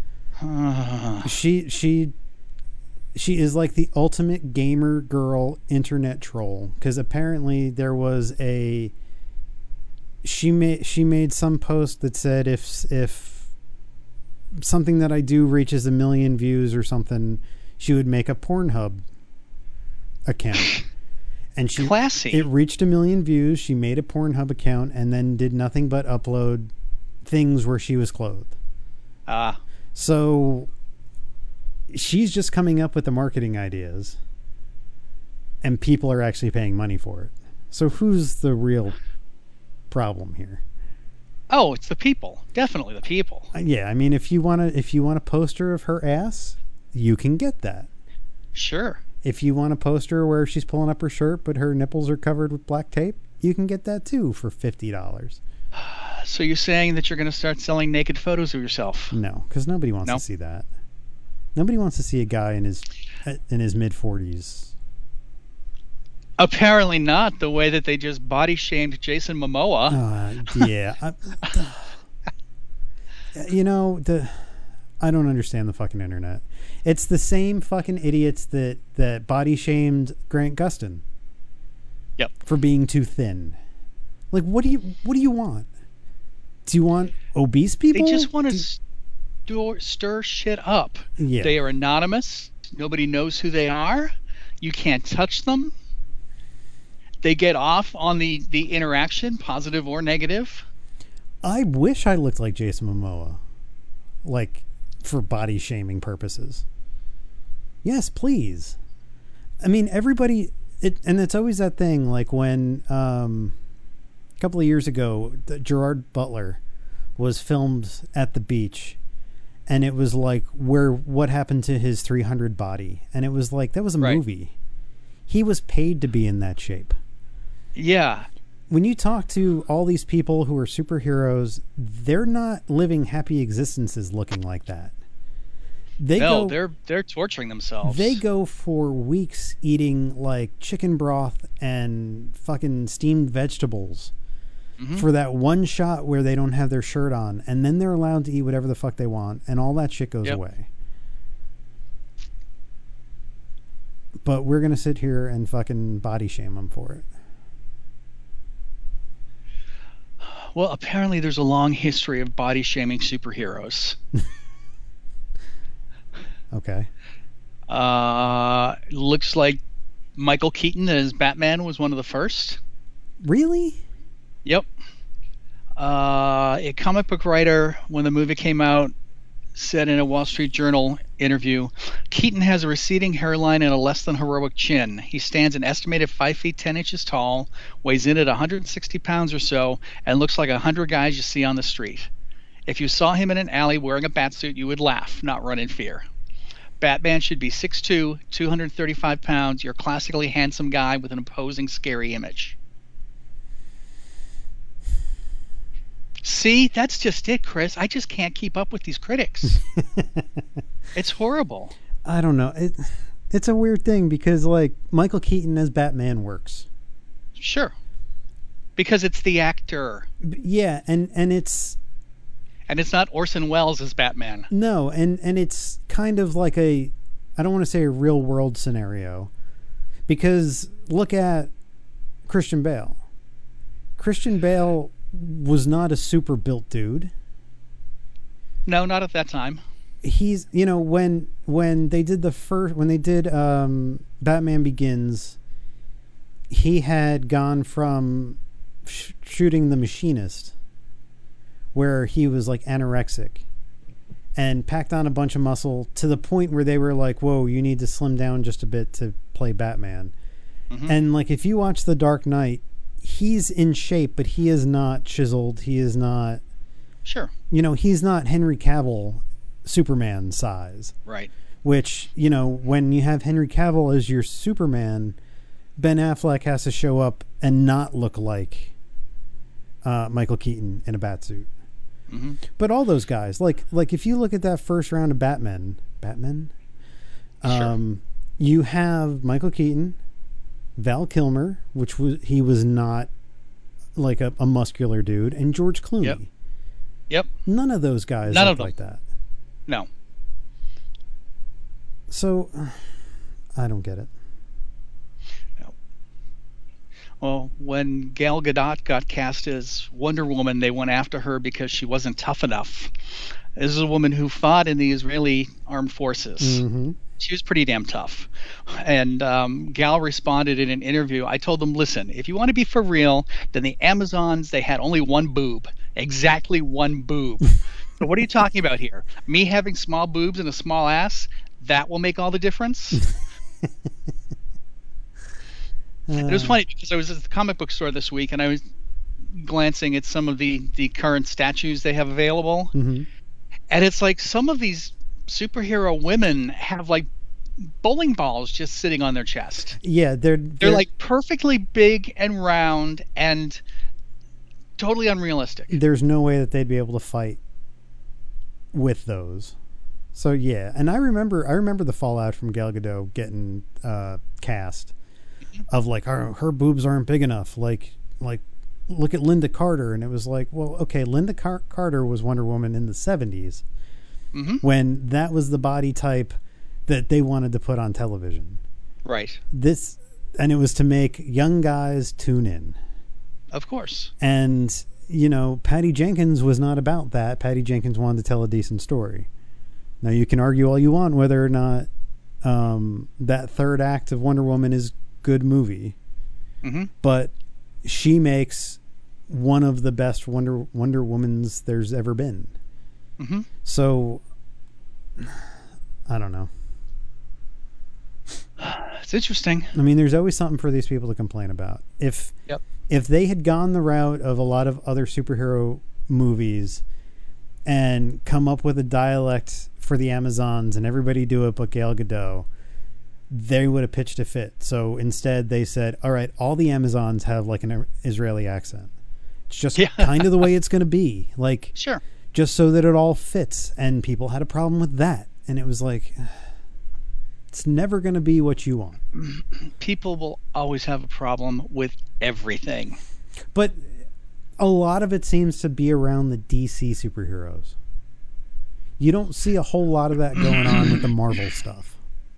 [SPEAKER 2] She she she is like the ultimate gamer girl internet troll because apparently there was a she made she made some post that said if if something that I do reaches a million views or something, she would make a Pornhub account. And she
[SPEAKER 1] Classy.
[SPEAKER 2] it reached a million views. She made a Pornhub account and then did nothing but upload things where she was clothed.
[SPEAKER 1] Ah,
[SPEAKER 2] So she's just coming up with the marketing ideas and people are actually paying money for it. So who's the real problem here?
[SPEAKER 1] oh, it's the people. Definitely the people.
[SPEAKER 2] Uh, Yeah, I mean if you want to if you want a poster of her ass, you can get that.
[SPEAKER 1] Sure.
[SPEAKER 2] If you want a poster where she's pulling up her shirt but her nipples are covered with black tape, you can get that too for fifty dollars.
[SPEAKER 1] So you're saying that you're going to start selling naked photos of yourself?
[SPEAKER 2] No, cuz nobody wants
[SPEAKER 1] No?
[SPEAKER 2] to see that. Nobody wants to see a guy in his in his mid forties.
[SPEAKER 1] Apparently not. The way that they just body shamed Jason Momoa.
[SPEAKER 2] Uh, yeah. I, you know, the I don't understand the fucking internet. It's the same fucking idiots that, that body shamed Grant Gustin.
[SPEAKER 1] Yep.
[SPEAKER 2] for being too thin. Like, what do you what do you want? Do you want obese people?
[SPEAKER 1] They just want to
[SPEAKER 2] Do-
[SPEAKER 1] stir, stir shit up.
[SPEAKER 2] Yeah.
[SPEAKER 1] They are anonymous. Nobody knows who they are. You can't touch them. They get off on the, the interaction, positive or negative.
[SPEAKER 2] I wish I looked like Jason Momoa, like for body shaming purposes. Yes, please. I mean, everybody, it, and it's always that thing. Like when um, a couple of years ago, the Gerard Butler was filmed at the beach, and it was like where what happened to his three hundred body, and it was like that was a
[SPEAKER 1] Right.
[SPEAKER 2] movie. He was paid to be in that shape.
[SPEAKER 1] Yeah.
[SPEAKER 2] When you talk to all these people who are superheroes, they're not living happy existences looking like that. They
[SPEAKER 1] no,
[SPEAKER 2] go,
[SPEAKER 1] they're they're torturing themselves.
[SPEAKER 2] they go for weeks eating like chicken broth and fucking steamed vegetables
[SPEAKER 1] Mhm.
[SPEAKER 2] for that one shot where they don't have their shirt on, and then they're allowed to eat whatever the fuck they want, and all that shit goes
[SPEAKER 1] Yep.
[SPEAKER 2] away. But we're gonna sit here and fucking body shame them for it.
[SPEAKER 1] Well, apparently there's a long history of body shaming superheroes.
[SPEAKER 2] Okay.
[SPEAKER 1] Uh, looks like Michael Keaton as Batman was one of the first.
[SPEAKER 2] Really?
[SPEAKER 1] Yep. Uh, a comic book writer, when the movie came out, said in a Wall Street Journal interview, Keaton has a receding hairline and a less than heroic chin. He stands an estimated five feet ten inches tall, weighs in at one hundred sixty pounds or so, and looks like a hundred guys you see on the street. If you saw him in an alley wearing a batsuit, you would laugh, not run in fear. Batman should be six foot two, two hundred thirty-five pounds, your classically handsome guy with an imposing, scary image. See, that's just it, Chris. I just can't keep up with these critics. It's horrible.
[SPEAKER 2] I don't know. It it's a weird thing because like Michael Keaton as Batman works.
[SPEAKER 1] Sure. Because it's the actor.
[SPEAKER 2] B- Yeah, and and it's
[SPEAKER 1] And it's not Orson Welles as Batman.
[SPEAKER 2] no, and and it's kind of like a I don't want to say a real world scenario because look at Christian Bale. Christian Bale was not a super built dude.
[SPEAKER 1] No, not at that time.
[SPEAKER 2] He's you know when when they did the first when they did um Batman Begins, he had gone from sh- shooting The Machinist where he was like anorexic and packed on a bunch of muscle to the point where they were like, whoa, you need to slim down just a bit to play Batman.
[SPEAKER 1] Mhm.
[SPEAKER 2] And like if you watch The Dark Knight, he's in shape, but he is not chiseled. He is not,
[SPEAKER 1] Sure.
[SPEAKER 2] you know, he's not Henry Cavill Superman size.
[SPEAKER 1] Right.
[SPEAKER 2] Which, you know, when you have Henry Cavill as your Superman, Ben Affleck has to show up and not look like uh, Michael Keaton in a batsuit.
[SPEAKER 1] Mhm.
[SPEAKER 2] But all those guys, like like if you look at that first round of Batman, Batman, um, you have Michael Keaton, Val Kilmer, which was he was not like a, a muscular dude, and George Clooney.
[SPEAKER 1] Yep. Yep.
[SPEAKER 2] None of those guys
[SPEAKER 1] None
[SPEAKER 2] look
[SPEAKER 1] of them.
[SPEAKER 2] like that.
[SPEAKER 1] No.
[SPEAKER 2] So I don't get it.
[SPEAKER 1] Well, when Gal Gadot got cast as Wonder Woman, they went after her because she wasn't tough enough. This is a woman who fought in the Israeli armed forces.
[SPEAKER 2] Mm-hmm.
[SPEAKER 1] She was pretty damn tough. And um, Gal responded in an interview. I told them, listen, if you want to be for real, then the Amazons, they had only one boob. Exactly one boob. So what are you talking about here? Me having small boobs and a small ass? That will make all the difference? It was funny because I was at the comic book store this week and I was glancing at some of the, the current statues they have available.
[SPEAKER 2] Mm-hmm.
[SPEAKER 1] And it's like some of these superhero women have like bowling balls just sitting on their chest.
[SPEAKER 2] Yeah, they're,
[SPEAKER 1] They're,
[SPEAKER 2] they're
[SPEAKER 1] like perfectly big and round and totally unrealistic.
[SPEAKER 2] there's no way that they'd be able to fight with those. So yeah, and I remember I remember the fallout from Gal Gadot getting uh, cast of like her, her boobs aren't big enough. Like like look at Linda Carter, and it was like, well, okay, Linda Car- Carter was Wonder Woman in the seventies
[SPEAKER 1] Hmm.
[SPEAKER 2] when that was the body type that they wanted to put on television.
[SPEAKER 1] Right.
[SPEAKER 2] This and it was to make young guys tune in.
[SPEAKER 1] Of course.
[SPEAKER 2] And, you know, Patty Jenkins was not about that. Patty Jenkins wanted to tell a decent story. Now, you can argue all you want whether or not um, that third act of Wonder Woman is good movie.
[SPEAKER 1] Mm-hmm.
[SPEAKER 2] But she makes one of the best Wonder Wonder Womans there's ever been.
[SPEAKER 1] Mm-hmm.
[SPEAKER 2] So, I don't know.
[SPEAKER 1] It's interesting.
[SPEAKER 2] I mean, there's always something for these people to complain about. If
[SPEAKER 1] Yep.
[SPEAKER 2] if they had gone the route of a lot of other superhero movies and come up with a dialect for the Amazons and everybody do it but Gal Gadot, they would have pitched a fit. So instead they said, all right, all the Amazons have like an Israeli accent. It's just
[SPEAKER 1] Yeah.
[SPEAKER 2] kind of the way it's going to be. Like,
[SPEAKER 1] Sure.
[SPEAKER 2] just so that it all fits. And people had a problem with that. And it was like, it's never going to be what you want.
[SPEAKER 1] People will always have a problem with everything.
[SPEAKER 2] But a lot of it seems to be around the D C superheroes. You don't see a whole lot of that going on with the Marvel stuff.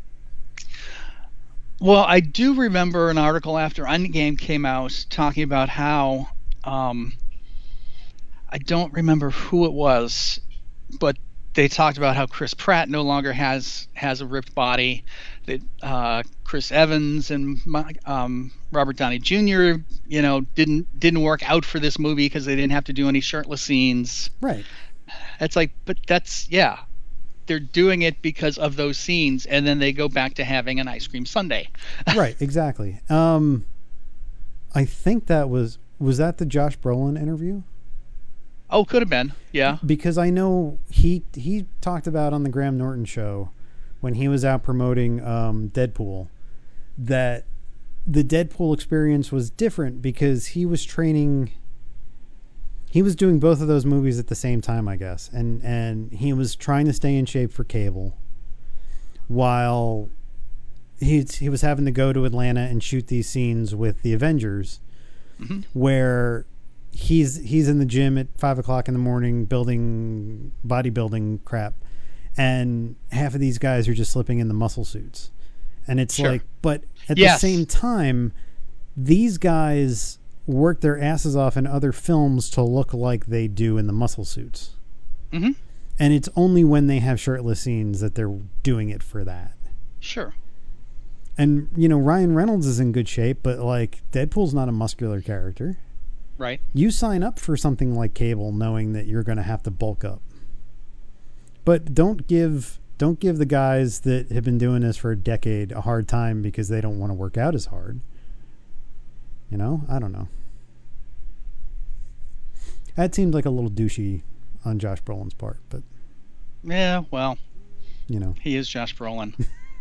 [SPEAKER 1] Well, I do remember an article after Endgame came out talking about how um, I don't remember who it was, but they talked about how Chris Pratt no longer has has a ripped body. That uh, Chris Evans and um, Robert Downey Junior, you know, didn't didn't work out for this movie because they didn't have to do any shirtless scenes.
[SPEAKER 2] Right.
[SPEAKER 1] It's like, but that's yeah, they're doing it because of those scenes, and then they go back to having an ice cream sundae.
[SPEAKER 2] Right. Exactly. Um, I think that was was that the Josh Brolin interview.
[SPEAKER 1] Oh, could have been. Yeah.
[SPEAKER 2] Because I know he he talked about on the Graham Norton show when he was out promoting um, Deadpool that the Deadpool experience was different because he was training. He was doing both of those movies at the same time, I guess, and and he was trying to stay in shape for Cable, while he he was having to go to Atlanta and shoot these scenes with the Avengers,
[SPEAKER 1] Mm-hmm.
[SPEAKER 2] where he's he's in the gym at five o'clock in the morning building bodybuilding crap, and half of these guys are just slipping in the muscle suits, and it's
[SPEAKER 1] Sure.
[SPEAKER 2] like, but at
[SPEAKER 1] Yes.
[SPEAKER 2] the same time, these guys work their asses off in other films to look like they do in the muscle suits,
[SPEAKER 1] Mm-hmm.
[SPEAKER 2] and it's only when they have shirtless scenes that they're doing it for that.
[SPEAKER 1] Sure.
[SPEAKER 2] And you know, Ryan Reynolds is in good shape, but like Deadpool's not a muscular character.
[SPEAKER 1] Right.
[SPEAKER 2] You sign up for something like Cable knowing that you're going to have to bulk up. But don't give don't give the guys that have been doing this for a decade a hard time because they don't want to work out as hard. You know? I don't know. That seemed like a little douchey on Josh Brolin's part, but
[SPEAKER 1] Yeah, well,
[SPEAKER 2] you know.
[SPEAKER 1] he is Josh Brolin.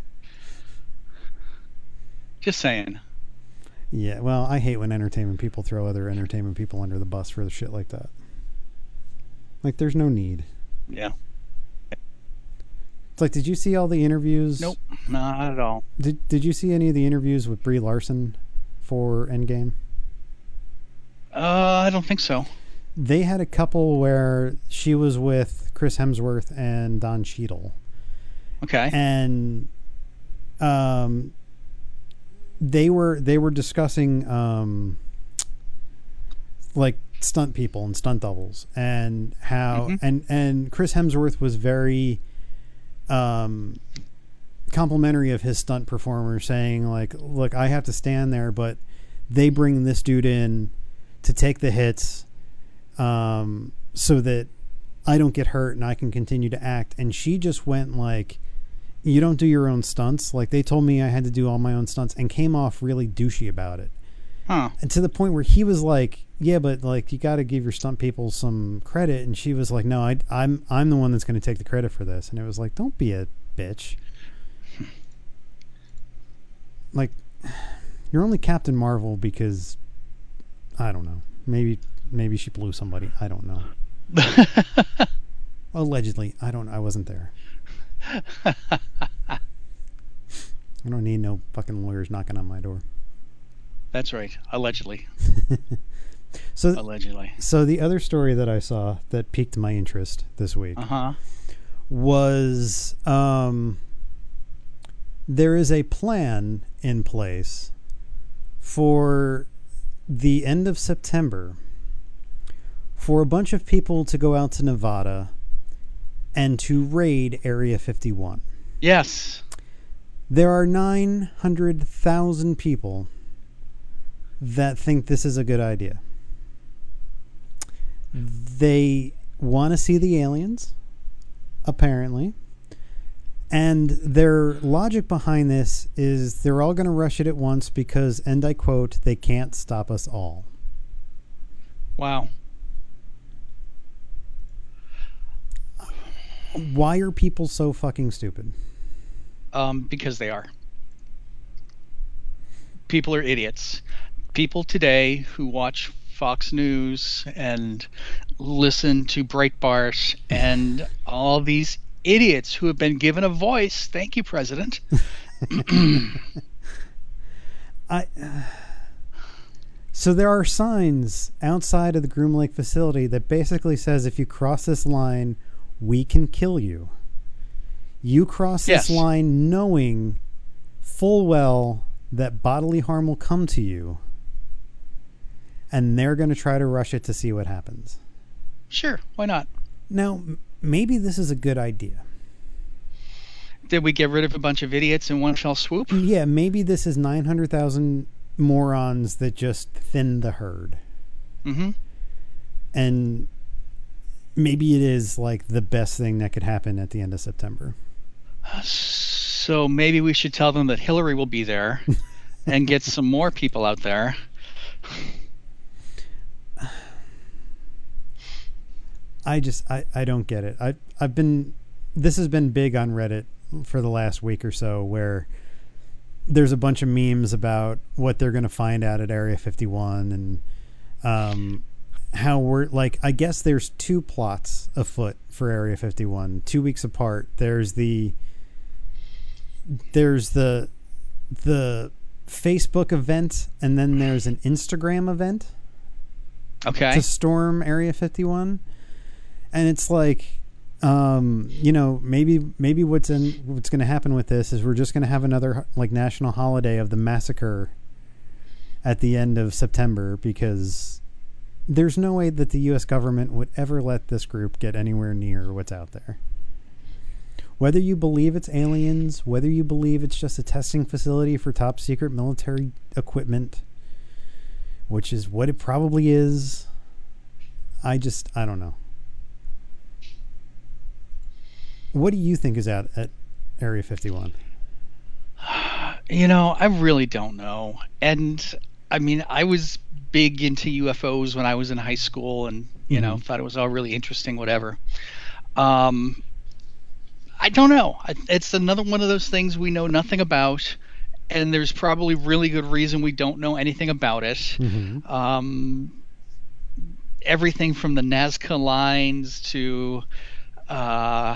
[SPEAKER 1] Just saying.
[SPEAKER 2] Yeah, well, I hate when entertainment people throw other entertainment people under the bus for the shit like that. Like, there's no need.
[SPEAKER 1] Yeah.
[SPEAKER 2] It's like, did you see all the interviews?
[SPEAKER 1] Nope, not at all.
[SPEAKER 2] Did Did you see any of the interviews with Brie Larson for Endgame?
[SPEAKER 1] Uh, I don't think so.
[SPEAKER 2] They had a couple where she was with Chris Hemsworth and Don Cheadle,
[SPEAKER 1] Okay.
[SPEAKER 2] and um, they were they were discussing um, like stunt people and stunt doubles, and how
[SPEAKER 1] Mhm.
[SPEAKER 2] and and Chris Hemsworth was very um, complimentary of his stunt performer, saying like, "Look, I have to stand there, but they bring this dude in to take the hits." Um, so that I don't get hurt and I can continue to act. And she just went like, you don't do your own stunts. Like, they told me I had to do all my own stunts, and came off really douchey about it.
[SPEAKER 1] Huh.
[SPEAKER 2] And to the point where he was like, yeah, but like, you got to give your stunt people some credit. And she was like, no, I, I'm, I'm the one that's going to take the credit for this. And it was like, don't be a bitch. Like, you're only Captain Marvel because, I don't know, maybe Maybe she blew somebody. I don't know. Allegedly. I don't I wasn't there. I don't need no fucking lawyers knocking on my door.
[SPEAKER 1] That's right. Allegedly.
[SPEAKER 2] So
[SPEAKER 1] Allegedly.
[SPEAKER 2] so the other story that I saw that piqued my interest this week
[SPEAKER 1] Uh-huh.
[SPEAKER 2] was um there is a plan in place for the end of September for a bunch of people to go out to Nevada and to raid Area fifty-one.
[SPEAKER 1] Yes.
[SPEAKER 2] There are nine hundred thousand people that think this is a good idea. They want to see the aliens, apparently. And their logic behind this is they're all going to rush it at once because, and I quote, they can't stop us all.
[SPEAKER 1] Wow.
[SPEAKER 2] Why are people so fucking stupid?
[SPEAKER 1] Um, because they are. People are idiots. People today who watch Fox News and listen to Breitbart and all these idiots who have been given a voice. Thank you, President.
[SPEAKER 2] I. Uh, so there are signs outside of the Groom Lake facility that basically says if you cross this line, we can kill you. You cross
[SPEAKER 1] Yes.
[SPEAKER 2] this line knowing full well that bodily harm will come to you, and they're going to try to rush it to see what happens.
[SPEAKER 1] Sure, why not?
[SPEAKER 2] Now, m- maybe this is a good idea.
[SPEAKER 1] Did we get rid of a bunch of idiots in one fell swoop?
[SPEAKER 2] Yeah, maybe this is nine hundred thousand morons that just thin the herd.
[SPEAKER 1] Mm-hmm.
[SPEAKER 2] And maybe it is like the best thing that could happen at the end of September.
[SPEAKER 1] So maybe we should tell them that Hillary will be there and get some more people out there.
[SPEAKER 2] I just I, I don't get it. I I've been this has been big on Reddit for the last week or so, where there's a bunch of memes about what they're going to find out at Area fifty-one and um how we're like I guess there's two plots afoot for Area fifty-one, two weeks apart. There's the there's the the Facebook event, and then there's an Instagram event
[SPEAKER 1] Okay.
[SPEAKER 2] to storm Area fifty-one. And it's like, um, you know, maybe maybe what's in what's going to happen with this is we're just going to have another like national holiday of the massacre at the end of September, because there's no way that the U S government would ever let this group get anywhere near what's out there. Whether you believe it's aliens, whether you believe it's just a testing facility for top secret military equipment, which is what it probably is, I just I don't know. What do you think is out at Area fifty-one?
[SPEAKER 1] You know, I really don't know. And I mean, I was big into U F Os when I was in high school, and you know, thought it was all really interesting, whatever. Um, I don't know. I- It's another one of those things we know nothing about, and there's probably really good reason we don't know anything about it.
[SPEAKER 2] Mm-hmm.
[SPEAKER 1] Um, everything from the Nazca lines to uh,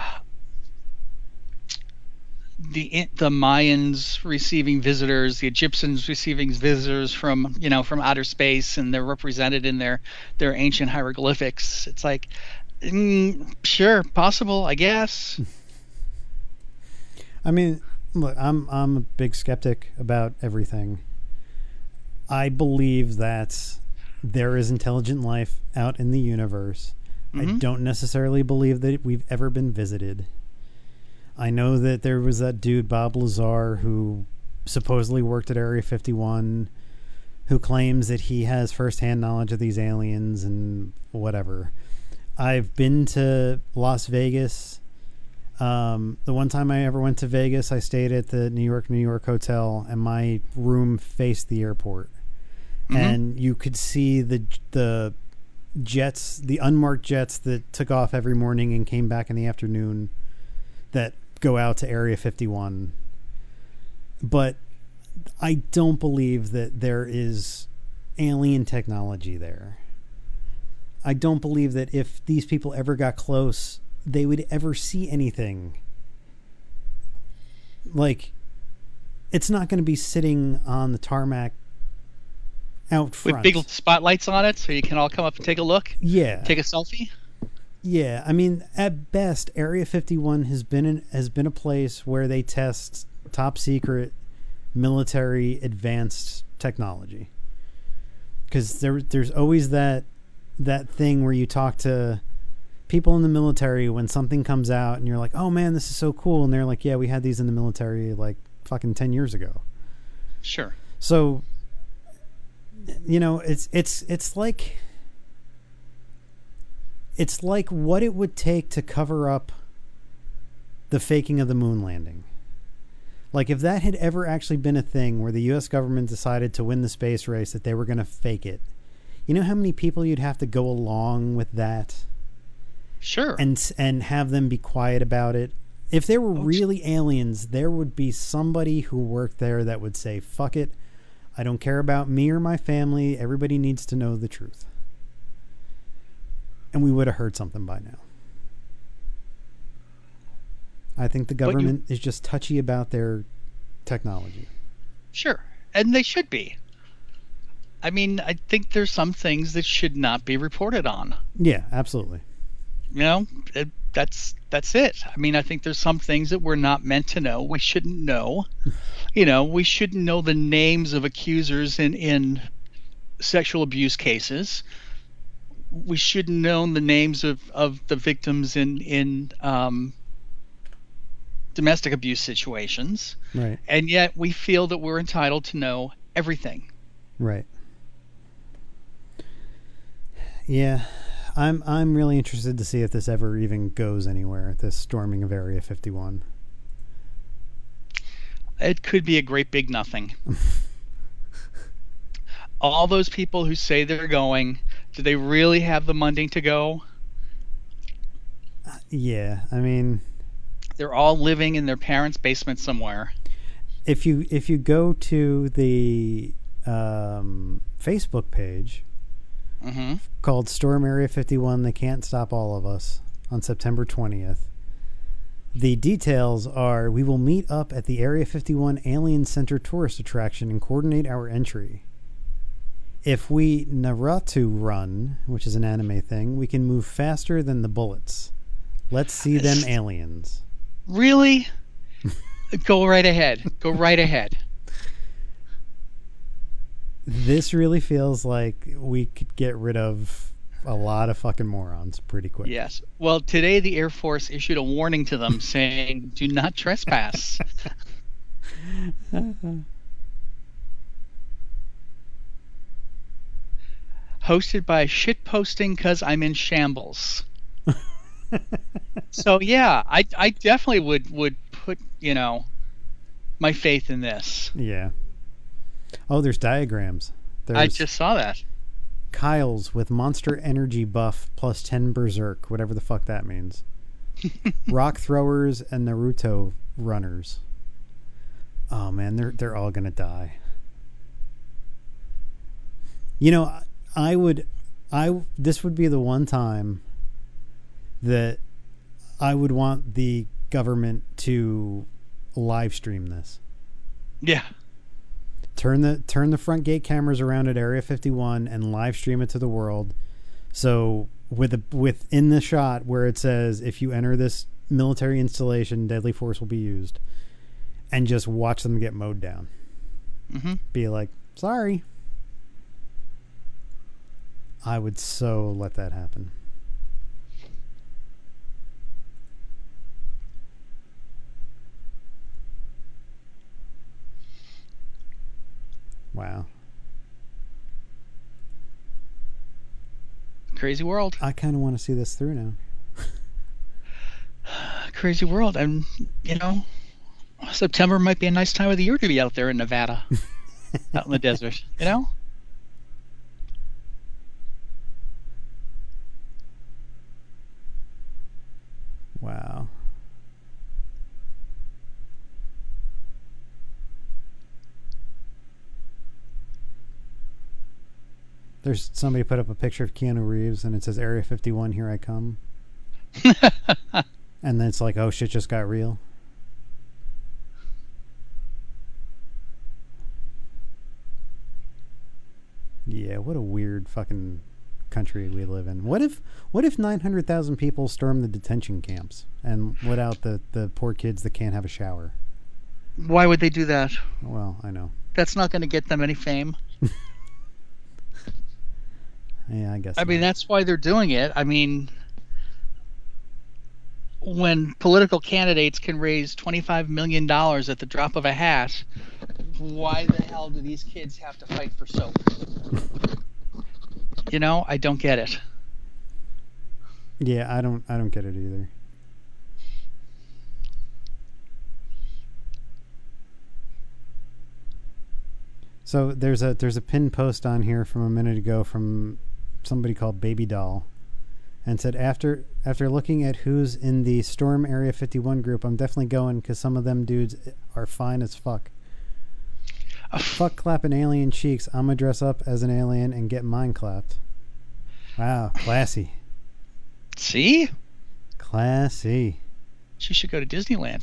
[SPEAKER 1] the the Mayans receiving visitors, the Egyptians receiving visitors from you know from outer space, and they're represented in their their ancient hieroglyphics. It's like, mm, sure, possible, I guess.
[SPEAKER 2] I mean, look, I'm I'm a big skeptic about everything. I believe that there is intelligent life out in the universe. I
[SPEAKER 1] Mhm.
[SPEAKER 2] don't necessarily believe that we've ever been visited. I know that there was that dude, Bob Lazar, who supposedly worked at Area fifty-one, who claims that he has firsthand knowledge of these aliens and whatever. I've been to Las Vegas. Um, the one time I ever went to Vegas, I stayed at the New York, New York hotel, and my room faced the airport.
[SPEAKER 1] Mhm.
[SPEAKER 2] And you could see the the jets, the unmarked jets that took off every morning and came back in the afternoon, that go out to Area fifty-one. But I don't believe that there is alien technology there. I don't believe that if these people ever got close, they would ever see anything. Like, it's not going to be sitting on the tarmac out front.
[SPEAKER 1] With big spotlights on it, so you can all come up and take a look,
[SPEAKER 2] yeah.
[SPEAKER 1] take a selfie.
[SPEAKER 2] Yeah, I mean, at best, Area fifty-one has been an, has been a place where they test top secret military advanced technology. Because there, there's always that that thing where you talk to people in the military when something comes out and you're like, oh man, this is so cool. And they're like, yeah, we had these in the military like fucking ten years ago.
[SPEAKER 1] Sure.
[SPEAKER 2] So, you know, it's it's it's like it's like what it would take to cover up the faking of the moon landing. Like if that had ever actually been a thing where the U S government decided to win the space race, that they were going to fake it. You know how many people you'd have to go along with that?
[SPEAKER 1] Sure.
[SPEAKER 2] And and have them be quiet about it. If there were
[SPEAKER 1] Oh,
[SPEAKER 2] really aliens, there would be somebody who worked there that would say, fuck it. I don't care about me or my family. Everybody needs to know the truth. And we would have heard something by now. I think the government you, is just touchy about their technology.
[SPEAKER 1] Sure. And they should be. I mean, I think there's some things that should not be reported on.
[SPEAKER 2] Yeah, absolutely.
[SPEAKER 1] You know, it, that's that's it. I mean, I think there's some things that we're not meant to know. We shouldn't know. You know, we shouldn't know the names of accusers in, in sexual abuse cases. We shouldn't know the names of, of the victims in, in um, domestic abuse situations.
[SPEAKER 2] Right.
[SPEAKER 1] And yet we feel that we're entitled to know everything.
[SPEAKER 2] Right. Yeah. I'm I'm really interested to see if this ever even goes anywhere, this storming of Area fifty-one.
[SPEAKER 1] It could be a great big nothing. All those people who say they're going, do they really have the money to go?
[SPEAKER 2] Uh, yeah, I mean,
[SPEAKER 1] they're all living in their parents' basement somewhere.
[SPEAKER 2] If you if you go to the um, Facebook page,
[SPEAKER 1] mm-hmm.
[SPEAKER 2] called Storm Area fifty-one, They Can't Stop All of Us, on September twentieth. The details are, we will meet up at the Area fifty-one Alien Center tourist attraction and coordinate our entry. If we Naruto run, which is an anime thing, we can move faster than the bullets. Let's see them aliens.
[SPEAKER 1] Really? Go right ahead. Go right ahead.
[SPEAKER 2] This really feels like we could get rid of a lot of fucking morons pretty quick.
[SPEAKER 1] Yes. Well, today the Air Force issued a warning to them saying, do not trespass. Hosted by Shitposting Cause I'm in Shambles. So yeah, I I definitely would, would put, you know, my faith in this.
[SPEAKER 2] Yeah. Oh, there's diagrams. There's
[SPEAKER 1] I just saw that.
[SPEAKER 2] Kyle's with Monster Energy buff plus ten Berserk, whatever the fuck that means. Rock throwers and Naruto runners. Oh man, they're they're all gonna die. You know, I would, I this would be the one time that I would want the government to live stream this.
[SPEAKER 1] Yeah.
[SPEAKER 2] Turn the turn the front gate cameras around at Area fifty-one and live stream it to the world. So with a, within the shot where it says, if you enter this military installation, deadly force will be used, and just watch them get mowed down.
[SPEAKER 1] Mm-hmm.
[SPEAKER 2] Be like, sorry. I would so let that happen. Wow.
[SPEAKER 1] Crazy world.
[SPEAKER 2] I kind of want to see this through now.
[SPEAKER 1] Crazy world. And, you know, September might be a nice time of the year to be out there in Nevada. Out in the desert, you know?
[SPEAKER 2] Wow. There's somebody put up a picture of Keanu Reeves and it says Area fifty-one, here I come. And then it's like, oh shit just got real. Yeah, what a weird fucking country we live in. What if what if nine hundred thousand people storm the detention camps and let out the, the poor kids that can't have a shower?
[SPEAKER 1] Why would they do that?
[SPEAKER 2] Well, I know.
[SPEAKER 1] That's not going to get them any fame.
[SPEAKER 2] Yeah, I guess.
[SPEAKER 1] I mean,
[SPEAKER 2] not.
[SPEAKER 1] that's why they're doing it. I mean, when political candidates can raise twenty-five million dollars at the drop of a hat, why the hell do these kids have to fight for soap? You know, I don't get it.
[SPEAKER 2] Yeah, I don't. I don't get it either. So there's a there's a pinned post on here from a minute ago from somebody called Baby Doll, and said after after looking at who's in the Storm Area fifty-one group, I'm definitely going because some of them dudes are fine as fuck. Fuck clapping alien cheeks. I'm gonna dress up as an alien and get mine clapped. Wow, classy.
[SPEAKER 1] See?
[SPEAKER 2] Classy.
[SPEAKER 1] She should go to Disneyland.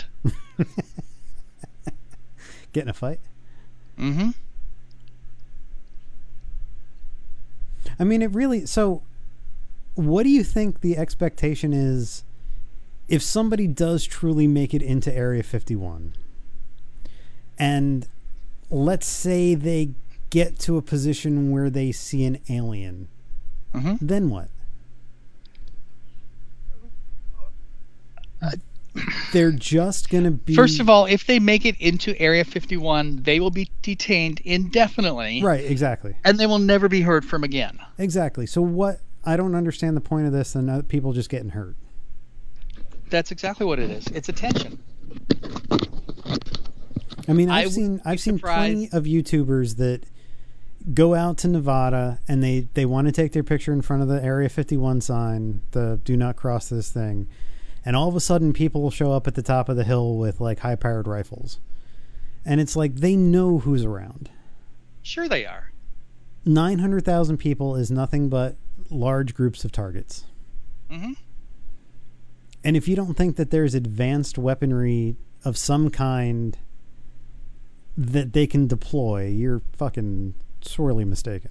[SPEAKER 2] Get in a fight.
[SPEAKER 1] Mm-hmm.
[SPEAKER 2] I mean, it really... So, what do you think the expectation is if somebody does truly make it into Area fifty-one? And let's say they get to a position where they see an alien.
[SPEAKER 1] Mm-hmm.
[SPEAKER 2] Then what?
[SPEAKER 1] Uh,
[SPEAKER 2] They're just going to be...
[SPEAKER 1] First of all, if they make it into Area fifty-one, they will be detained indefinitely.
[SPEAKER 2] Right, exactly.
[SPEAKER 1] And they will never be heard from again.
[SPEAKER 2] Exactly. So what... I don't understand the point of this and uh, people just getting hurt.
[SPEAKER 1] That's exactly what it is. It's attention.
[SPEAKER 2] I mean,
[SPEAKER 1] I
[SPEAKER 2] I've
[SPEAKER 1] would
[SPEAKER 2] seen
[SPEAKER 1] be
[SPEAKER 2] I've seen
[SPEAKER 1] surprised-
[SPEAKER 2] plenty of YouTubers that go out to Nevada and they, they want to take their picture in front of the Area fifty-one sign, the do not cross this thing. And all of a sudden people will show up at the top of the hill with like high powered rifles. And it's like they know who's around.
[SPEAKER 1] Sure they are.
[SPEAKER 2] nine hundred thousand people is nothing but large groups of targets.
[SPEAKER 1] Mm-hmm.
[SPEAKER 2] And if you don't think that there's advanced weaponry of some kind that they can deploy, you're fucking sorely mistaken.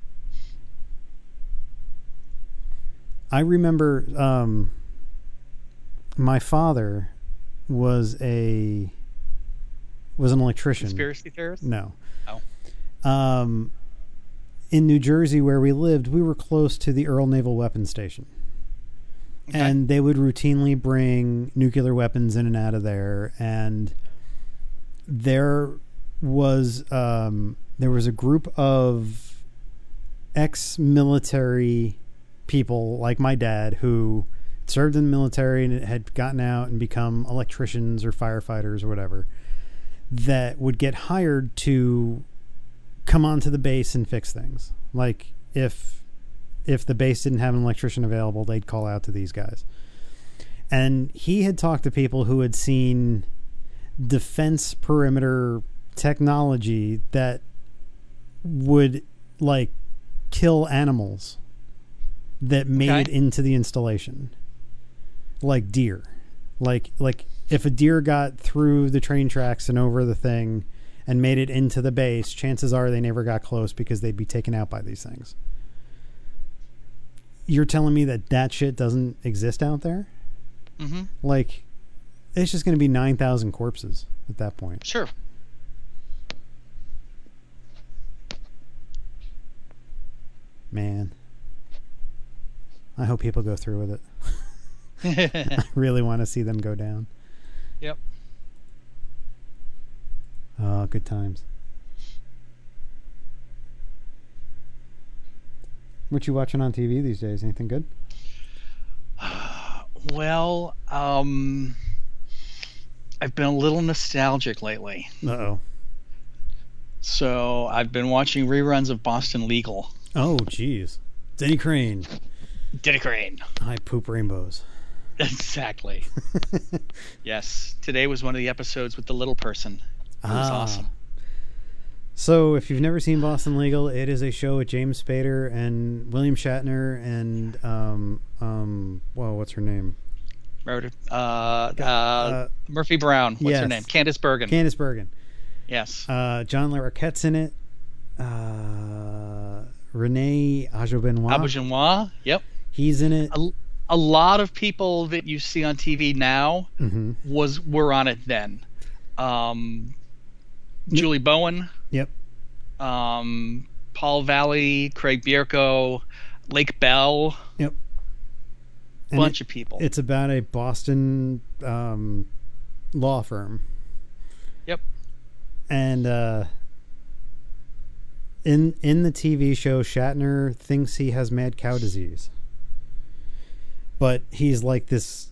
[SPEAKER 2] I remember um, my father was a was an electrician.
[SPEAKER 1] Conspiracy theorist?
[SPEAKER 2] No.
[SPEAKER 1] Oh.
[SPEAKER 2] Um, in New Jersey, where we lived, we were close to the Earl Naval Weapons Station.
[SPEAKER 1] Okay.
[SPEAKER 2] And they would routinely bring nuclear weapons in and out of there. And there was um, there was a group of ex-military people like my dad who served in the military and had gotten out and become electricians or firefighters or whatever that would get hired to come onto the base and fix things. Like if if the base didn't have an electrician available, they'd call out to these guys. And he had talked to people who had seen defense perimeter technology that would like kill animals that made
[SPEAKER 1] Okay.
[SPEAKER 2] it into the installation, like deer. Like like if a deer got through the train tracks and over the thing and made it into the base, chances are they never got close because they'd be taken out by these things. You're telling me that that shit doesn't exist out there?
[SPEAKER 1] Mm-hmm.
[SPEAKER 2] Like, it's just going to be nine thousand corpses at that point.
[SPEAKER 1] Sure.
[SPEAKER 2] Man. I hope people go through with it. I really want to see them go down.
[SPEAKER 1] Yep.
[SPEAKER 2] Oh, good times. What you watching on T V these days? Anything good?
[SPEAKER 1] Well, um, I've been a little nostalgic lately.
[SPEAKER 2] Uh-oh.
[SPEAKER 1] So I've been watching reruns of Boston Legal.
[SPEAKER 2] Oh, jeez. Denny Crane.
[SPEAKER 1] Denny Crane.
[SPEAKER 2] I poop rainbows.
[SPEAKER 1] Exactly. Yes. Today was one of the episodes with the little person. It was
[SPEAKER 2] Ah.
[SPEAKER 1] awesome.
[SPEAKER 2] So, if you've never seen Boston Legal, it is a show with James Spader and William Shatner and um um well, what's her name?
[SPEAKER 1] Murder. Uh, uh,
[SPEAKER 2] Uh,
[SPEAKER 1] Murphy Brown. What's
[SPEAKER 2] yes.
[SPEAKER 1] her name? Candice Bergen.
[SPEAKER 2] Candice Bergen.
[SPEAKER 1] Yes.
[SPEAKER 2] Uh, John Larroquette's in it. Uh, Renee Aujobenois.
[SPEAKER 1] Auberginois. Yep.
[SPEAKER 2] He's in it.
[SPEAKER 1] A, a lot of people that you see on T V now
[SPEAKER 2] Mm-hmm.
[SPEAKER 1] was were on it then. Um, Julie Bowen.
[SPEAKER 2] Yep.
[SPEAKER 1] Um, Paul Valley, Craig Bierko, Lake Bell,
[SPEAKER 2] Yep. And
[SPEAKER 1] bunch
[SPEAKER 2] it-
[SPEAKER 1] of people.
[SPEAKER 2] It's about a Boston um, law firm.
[SPEAKER 1] Yep.
[SPEAKER 2] And uh, in in the T V show, Shatner thinks he has mad cow disease, but he's like this.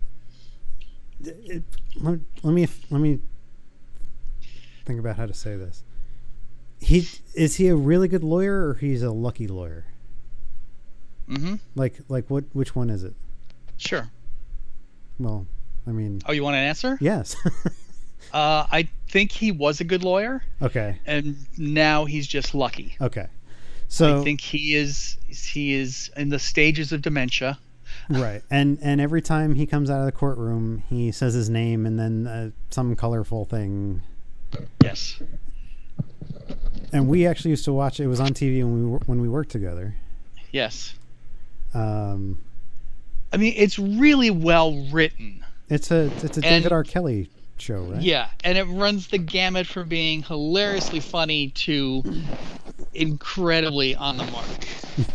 [SPEAKER 2] It, let, let me let me think about how to say this. He is he a really good lawyer or he's a lucky lawyer?
[SPEAKER 1] Mm-hmm.
[SPEAKER 2] Like like what? Which one is it?
[SPEAKER 1] Sure.
[SPEAKER 2] Well, I mean,
[SPEAKER 1] Oh, you want an answer?
[SPEAKER 2] yes.
[SPEAKER 1] Uh, I think he was a good lawyer,
[SPEAKER 2] Okay.
[SPEAKER 1] and now he's just lucky.
[SPEAKER 2] Okay. So
[SPEAKER 1] I think he is he is in the stages of dementia.
[SPEAKER 2] right, and and every time he comes out of the courtroom, he says his name and then uh, some colorful thing.
[SPEAKER 1] Yes.
[SPEAKER 2] And we actually used to watch. It was on T V when we wor- when we worked together.
[SPEAKER 1] Yes.
[SPEAKER 2] Um,
[SPEAKER 1] I mean, it's really well written.
[SPEAKER 2] it's a it's a
[SPEAKER 1] And-
[SPEAKER 2] David R. Kelly show, right?
[SPEAKER 1] Yeah, and it runs the gamut from being hilariously funny to incredibly on the mark.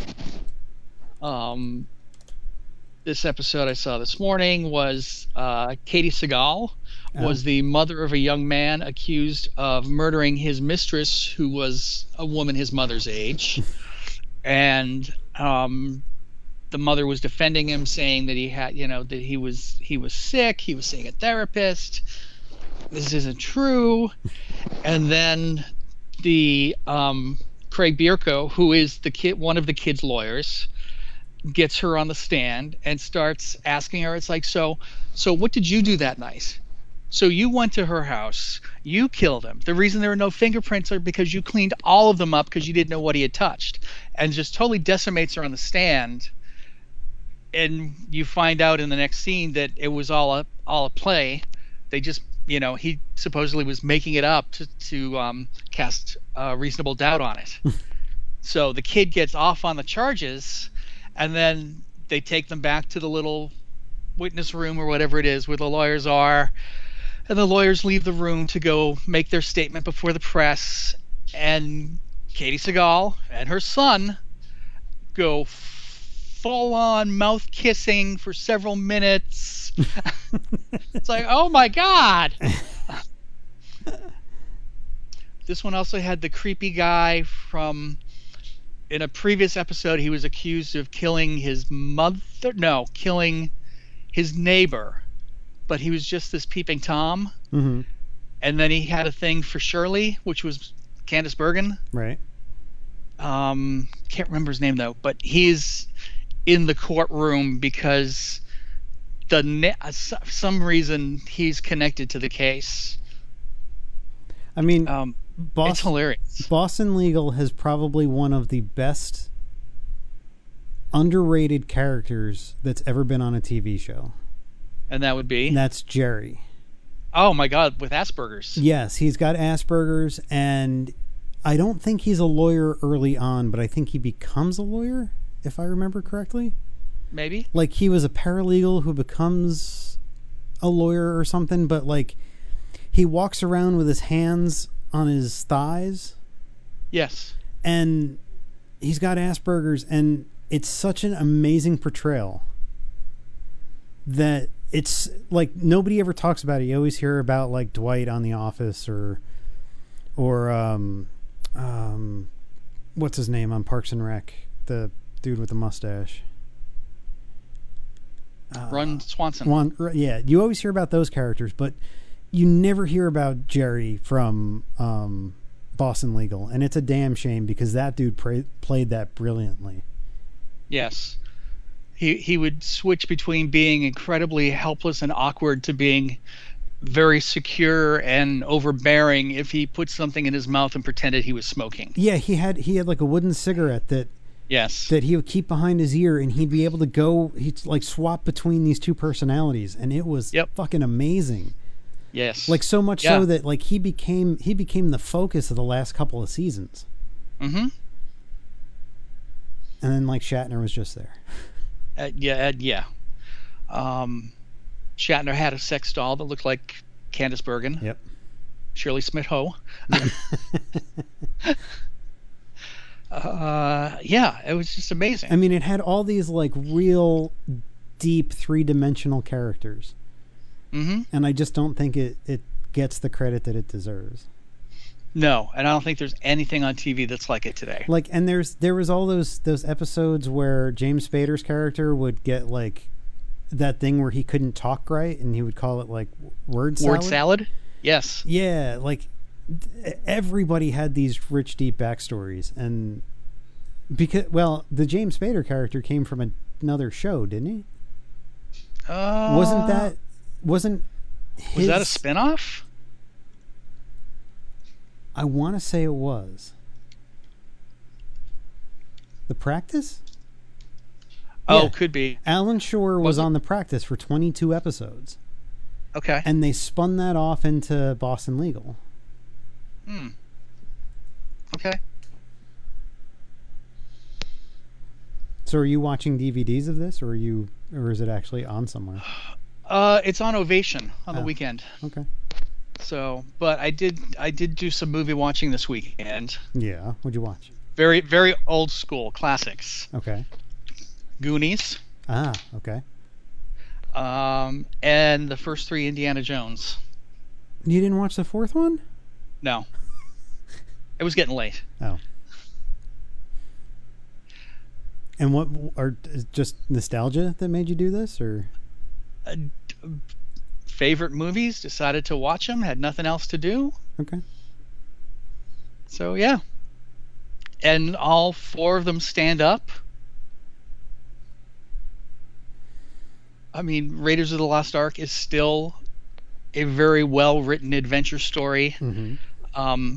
[SPEAKER 1] um, this episode I saw this morning was uh, Katie Seagal was
[SPEAKER 2] Oh.
[SPEAKER 1] the mother of a young man accused of murdering his mistress, who was a woman his mother's age, and um, the mother was defending him, saying that he had, you know, that he was he was sick, he was seeing a therapist. This isn't true. And then the um, Craig Bierko, who is the kid, one of the kid's lawyers, gets her on the stand and starts asking her. It's like, so, so what did you do that night? So you went to her house, you killed him. The reason there are no fingerprints are because you cleaned all of them up because you didn't know what he had touched, and just totally decimates her on the stand. And you find out in the next scene that it was all a all a play. They just, you know, he supposedly was making it up to, to um, cast uh, reasonable doubt on it. So the kid gets off on the charges, and then they take them back to the little witness room or whatever it is where the lawyers are, and the lawyers leave the room to go make their statement before the press, and Katie Seagal and her son go full on mouth kissing for several minutes. It's like, oh my god. This one also had the creepy guy from, in a previous episode, he was accused of killing his mother, no, killing his neighbor, but he was just this peeping Tom.
[SPEAKER 2] Mm-hmm.
[SPEAKER 1] And then he had a thing for Shirley, which was Candice Bergen.
[SPEAKER 2] Right.
[SPEAKER 1] Um, can't remember his name though, but he's in the courtroom because the ne- uh, s- some reason he's connected to the case.
[SPEAKER 2] I mean,
[SPEAKER 1] Um, it's
[SPEAKER 2] Boston,
[SPEAKER 1] hilarious.
[SPEAKER 2] Boston Legal has probably one of the best underrated characters that's ever been on a T V show.
[SPEAKER 1] And that would be,
[SPEAKER 2] And that's Jerry.
[SPEAKER 1] oh my god, with Asperger's.
[SPEAKER 2] Yes, he's got Asperger's, and I don't think he's a lawyer early on, but I think he becomes a lawyer, if I remember correctly.
[SPEAKER 1] Maybe.
[SPEAKER 2] Like, he was a paralegal who becomes a lawyer or something, but like, he walks around with his hands on his thighs,
[SPEAKER 1] Yes.
[SPEAKER 2] and he's got Asperger's, and it's such an amazing portrayal that it's like nobody ever talks about it. You always hear about like Dwight on The Office, or or um um what's his name on Parks and Rec, the dude with the mustache. Uh,
[SPEAKER 1] Ron Swanson.
[SPEAKER 2] One, yeah, you always hear about those characters, but you never hear about Jerry from um, Boston Legal, and it's a damn shame because that dude pra- played that brilliantly.
[SPEAKER 1] Yes. He he would switch between being incredibly helpless and awkward to being very secure and overbearing if he put something in his mouth and pretended he was smoking.
[SPEAKER 2] Yeah, he had he had like a wooden cigarette that
[SPEAKER 1] Yes.
[SPEAKER 2] that he would keep behind his ear, and he'd be able to go he'd like swap between these two personalities, and it was
[SPEAKER 1] Yep.
[SPEAKER 2] fucking amazing.
[SPEAKER 1] Yes.
[SPEAKER 2] Like, so much
[SPEAKER 1] Yeah.
[SPEAKER 2] so that like he became he became the focus of the last couple of seasons,
[SPEAKER 1] Mm-hmm.
[SPEAKER 2] and then like Shatner was just there.
[SPEAKER 1] Uh, yeah, uh, yeah. Um, Shatner had a sex doll that looked like Candice Bergen.
[SPEAKER 2] Yep.
[SPEAKER 1] Shirley Smith Ho. uh, yeah, it was just amazing.
[SPEAKER 2] I mean, it had all these like real deep three dimensional characters,
[SPEAKER 1] hmm
[SPEAKER 2] and I just don't think it it gets the credit that it deserves.
[SPEAKER 1] No, and I don't think there's anything on T V that's like it today.
[SPEAKER 2] Like, and there's there was all those those episodes where James Spader's character would get like that thing where he couldn't talk right, and he would call it like word salad.
[SPEAKER 1] Word salad? Yes.
[SPEAKER 2] Yeah, like everybody had these rich, deep backstories, and because well, the James Spader character came from another show, didn't he?
[SPEAKER 1] Uh,
[SPEAKER 2] wasn't that wasn't his,
[SPEAKER 1] was that a spinoff?
[SPEAKER 2] I want to say it was. The Practice?
[SPEAKER 1] Oh,
[SPEAKER 2] Yeah.
[SPEAKER 1] could be.
[SPEAKER 2] Alan Shore was
[SPEAKER 1] Was it?
[SPEAKER 2] on The Practice for twenty-two episodes,
[SPEAKER 1] Okay.
[SPEAKER 2] and they spun that off into Boston Legal.
[SPEAKER 1] Hmm. Okay.
[SPEAKER 2] So are you watching D V Ds of this, or are you or is it actually on somewhere?
[SPEAKER 1] Uh, it's on Ovation on the
[SPEAKER 2] Oh.
[SPEAKER 1] weekend.
[SPEAKER 2] Okay.
[SPEAKER 1] So, but I did I did do some movie watching this weekend.
[SPEAKER 2] Yeah. What'd you watch?
[SPEAKER 1] Very very old school classics.
[SPEAKER 2] Okay.
[SPEAKER 1] Goonies,
[SPEAKER 2] Ah, okay.
[SPEAKER 1] um, and the first three Indiana Jones.
[SPEAKER 2] You didn't watch the fourth one?
[SPEAKER 1] No, it was getting late.
[SPEAKER 2] Oh. And what are is just nostalgia that made you do this, or
[SPEAKER 1] Uh, favorite movies, decided to watch them. Had nothing else to do,
[SPEAKER 2] okay?
[SPEAKER 1] so yeah. And all four of them stand up. I mean, Raiders of the Lost Ark is still a very well written adventure story.
[SPEAKER 2] Mm-hmm.
[SPEAKER 1] Um,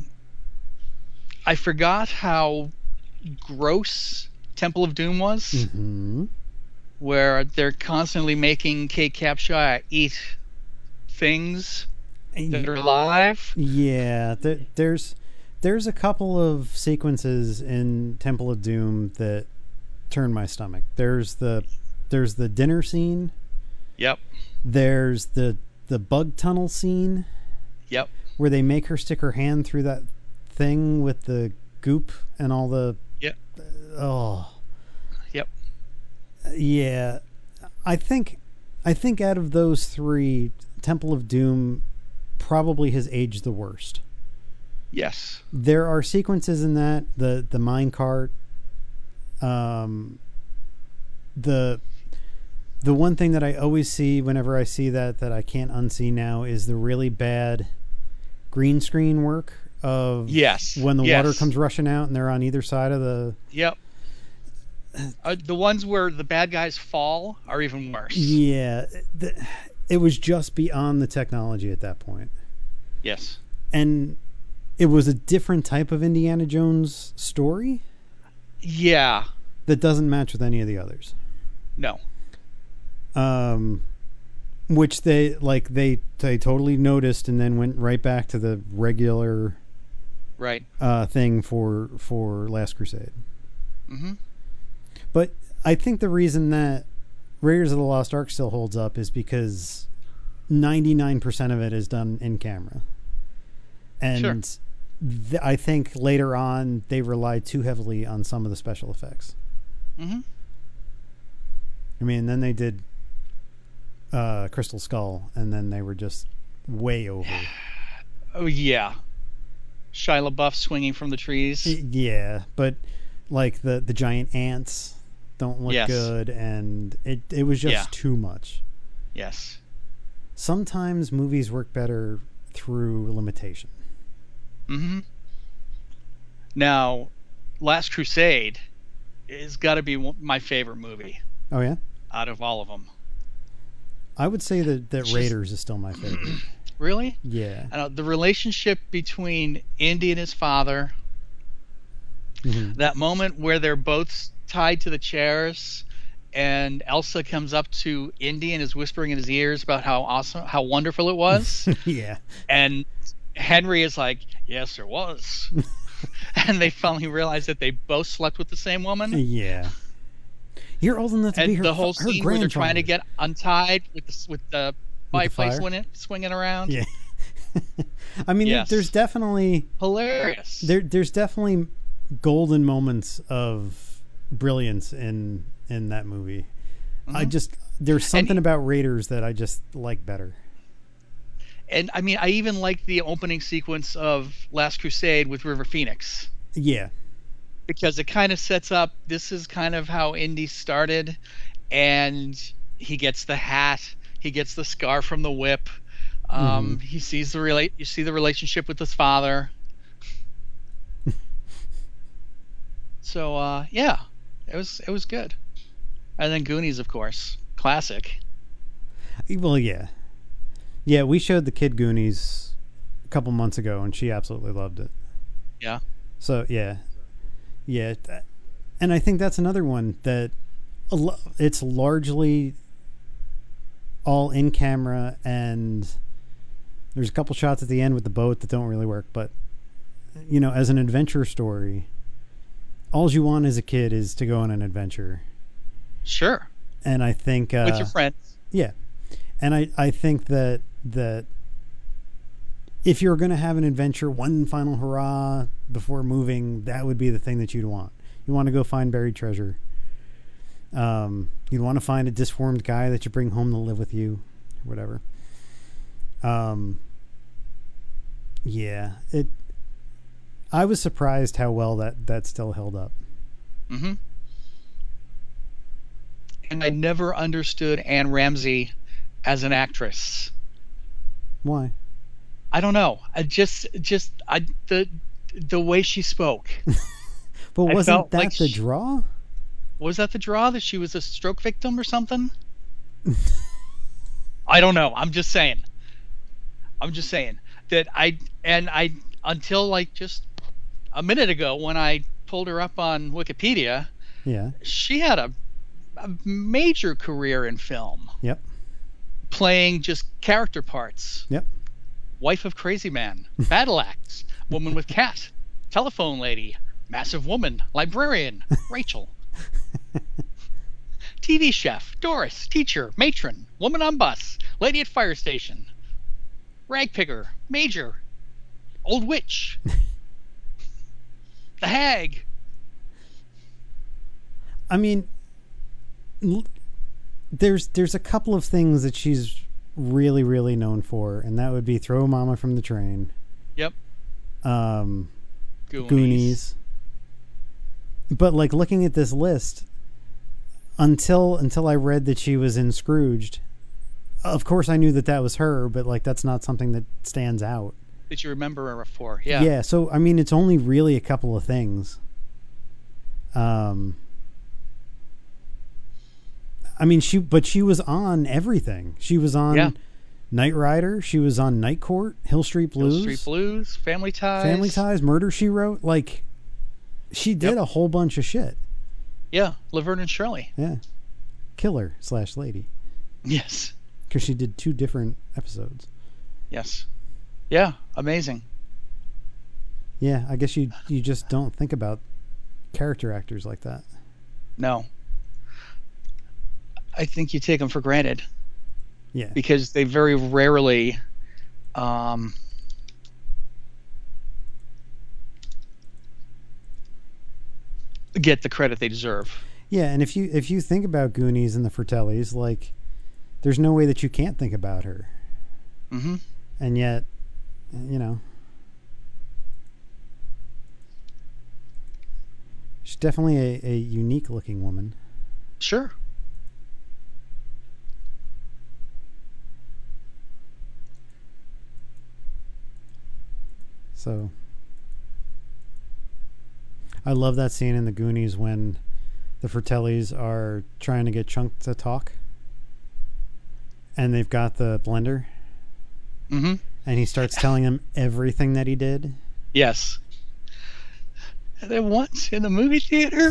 [SPEAKER 1] I forgot how gross Temple of Doom was,
[SPEAKER 2] Mm-hmm.
[SPEAKER 1] where they're constantly making Kate Capshaw eat things that are alive.
[SPEAKER 2] Yeah, th- there's there's a couple of sequences in Temple of Doom that turn my stomach. There's the there's the dinner scene.
[SPEAKER 1] Yep.
[SPEAKER 2] There's the the bug tunnel scene
[SPEAKER 1] Yep.
[SPEAKER 2] where they make her stick her hand through that thing with the goop and all the
[SPEAKER 1] Yep.
[SPEAKER 2] oh
[SPEAKER 1] Yep.
[SPEAKER 2] yeah. I think I think out of those three, Temple of Doom probably has aged the worst.
[SPEAKER 1] Yes.
[SPEAKER 2] There are sequences in that, the the mine cart, um, the the one thing that I always see whenever I see that that I can't unsee now is the really bad green screen work of
[SPEAKER 1] Yes.
[SPEAKER 2] when the
[SPEAKER 1] Yes.
[SPEAKER 2] water comes rushing out and they're on either side of the
[SPEAKER 1] Yep. Uh, the ones where the bad guys fall are even worse.
[SPEAKER 2] yeah. The, it was just beyond the technology at that point,
[SPEAKER 1] Yes.
[SPEAKER 2] and it was a different type of Indiana Jones story
[SPEAKER 1] Yeah.
[SPEAKER 2] that doesn't match with any of the others.
[SPEAKER 1] No.
[SPEAKER 2] Um, which they like they they totally noticed and then went right back to the regular
[SPEAKER 1] Right.
[SPEAKER 2] uh, thing for for Last Crusade.
[SPEAKER 1] Mm-hmm.
[SPEAKER 2] But I think the reason that Raiders of the Lost Ark still holds up is because ninety-nine percent of it is done in camera, and
[SPEAKER 1] Sure.
[SPEAKER 2] th- I think later on they relied too heavily on some of the special effects.
[SPEAKER 1] Mm-hmm.
[SPEAKER 2] I mean, then they did uh, Crystal Skull, and then they were just way over.
[SPEAKER 1] Oh yeah. Shia LaBeouf swinging from the trees.
[SPEAKER 2] Y- Yeah, but like the the giant ants don't look
[SPEAKER 1] Yes.
[SPEAKER 2] good, and it it was just
[SPEAKER 1] Yeah.
[SPEAKER 2] too much.
[SPEAKER 1] Yes.
[SPEAKER 2] Sometimes movies work better through limitation.
[SPEAKER 1] Mm-hmm. Now, Last Crusade has got to be one- my favorite movie
[SPEAKER 2] Oh yeah,
[SPEAKER 1] out of all of them.
[SPEAKER 2] I would say that that
[SPEAKER 1] It's just-
[SPEAKER 2] Raiders is still my favorite.
[SPEAKER 1] Really?
[SPEAKER 2] Yeah.
[SPEAKER 1] Uh, the relationship between Indy and his father,
[SPEAKER 2] Mhm.
[SPEAKER 1] that moment where they're both tied to the chairs and Elsa comes up to Indy and is whispering in his ears about how awesome, how wonderful it was.
[SPEAKER 2] Yeah.
[SPEAKER 1] And Henry is like, yes, there was. And they finally realize that they both slept with the same woman.
[SPEAKER 2] Yeah. You're old enough to be
[SPEAKER 1] And
[SPEAKER 2] her,
[SPEAKER 1] the whole
[SPEAKER 2] fa- her
[SPEAKER 1] scene where they're trying to
[SPEAKER 2] grandfather.
[SPEAKER 1] get untied with the, with the
[SPEAKER 2] With the
[SPEAKER 1] fireplace
[SPEAKER 2] fire?
[SPEAKER 1] swinging, swinging around.
[SPEAKER 2] Yeah. I mean,
[SPEAKER 1] Yes.
[SPEAKER 2] there's definitely
[SPEAKER 1] Hilarious.
[SPEAKER 2] there there's definitely golden moments of brilliance in in that movie. I just there's something about Raiders that I just like better.
[SPEAKER 1] And I mean, I even like the opening sequence of Last Crusade with River Phoenix,
[SPEAKER 2] Yeah.
[SPEAKER 1] because it kind of sets up, this is kind of how Indy started, and he gets the hat, he gets the scar from the whip, um, he sees the relate you see the relationship with his father. So uh, yeah, it was it was good. And then Goonies, of course, classic.
[SPEAKER 2] Well, yeah. Yeah, we showed the kid Goonies a couple months ago, and she absolutely loved it.
[SPEAKER 1] Yeah.
[SPEAKER 2] So, yeah. Yeah. th- And I think that's another one that a lo- it's largely all in camera, and there's a couple shots at the end with the boat that don't really work. But, you know, as an adventure story, all you want as a kid is to go on an adventure.
[SPEAKER 1] Sure.
[SPEAKER 2] And I think... Uh,
[SPEAKER 1] With your friends.
[SPEAKER 2] Yeah. And I, I think that that if you're going to have an adventure, one final hurrah before moving, that would be the thing that you'd want. You want to go find buried treasure. Um, you'd want to find a disformed guy that you bring home to live with you, or whatever. Um, yeah, it. I was surprised how well that, that still held up.
[SPEAKER 1] Mm-hmm. And I never understood Anne Ramsey as an actress.
[SPEAKER 2] Why?
[SPEAKER 1] I don't know. I just, just I the the way she spoke.
[SPEAKER 2] But
[SPEAKER 1] I
[SPEAKER 2] wasn't
[SPEAKER 1] felt
[SPEAKER 2] that
[SPEAKER 1] like
[SPEAKER 2] the
[SPEAKER 1] she-
[SPEAKER 2] draw?
[SPEAKER 1] Was that the draw, that she was a stroke victim or something? I don't know. I'm just saying. I'm just saying that I and I until like just a minute ago when I pulled her up on Wikipedia,
[SPEAKER 2] Yeah.
[SPEAKER 1] she had a, a major career in film,
[SPEAKER 2] Yep.
[SPEAKER 1] playing just character parts.
[SPEAKER 2] Yep.
[SPEAKER 1] Wife of Crazy Man, Battle Axe, Woman with Cat, Telephone Lady, Massive Woman, Librarian, Rachel. T V Chef, Doris, Teacher, Matron, Woman on Bus, Lady at Fire Station, Rag Picker, Major, Old Witch, The Hag.
[SPEAKER 2] I mean, l- there's there's a couple of things that she's really really known for, and that would be Throw Mama from the Train,
[SPEAKER 1] Yep.
[SPEAKER 2] um,
[SPEAKER 1] Goonies.
[SPEAKER 2] Goonies. But like looking at this list, until until I read that she was in Scrooged, of course I knew that that was her, but like that's not something that stands out.
[SPEAKER 1] That you remember her for. Yeah.
[SPEAKER 2] Yeah, so I mean, it's only really a couple of things. Um, I mean, she, but she was on everything. She was on
[SPEAKER 1] Yeah.
[SPEAKER 2] Knight Rider. She was on Night Court, Hill Street Blues,
[SPEAKER 1] Hill Street Blues, Family Ties.
[SPEAKER 2] Family Ties, Murder She Wrote. Like, she did
[SPEAKER 1] Yep.
[SPEAKER 2] a whole bunch of shit.
[SPEAKER 1] Yeah. Laverne and Shirley.
[SPEAKER 2] Yeah, killer slash lady,
[SPEAKER 1] Yes.
[SPEAKER 2] because she did two different episodes.
[SPEAKER 1] Yes. Yeah. Amazing.
[SPEAKER 2] Yeah, I guess you you just don't think about character actors like that.
[SPEAKER 1] No. I think you take them for granted
[SPEAKER 2] Yeah,
[SPEAKER 1] because they very rarely um, get the credit they deserve.
[SPEAKER 2] yeah, and if you if you think about Goonies and the Fratellis, like, there's no way that you can't think about her,
[SPEAKER 1] Mm-hmm.
[SPEAKER 2] and yet, you know, she's definitely a, a unique looking woman.
[SPEAKER 1] Sure.
[SPEAKER 2] So I love that scene in the Goonies when the Fratellis are trying to get Chunk to talk, and they've got the blender,
[SPEAKER 1] Mm-hmm.
[SPEAKER 2] and he starts telling them everything that he did.
[SPEAKER 1] Yes. And then once in the movie theater,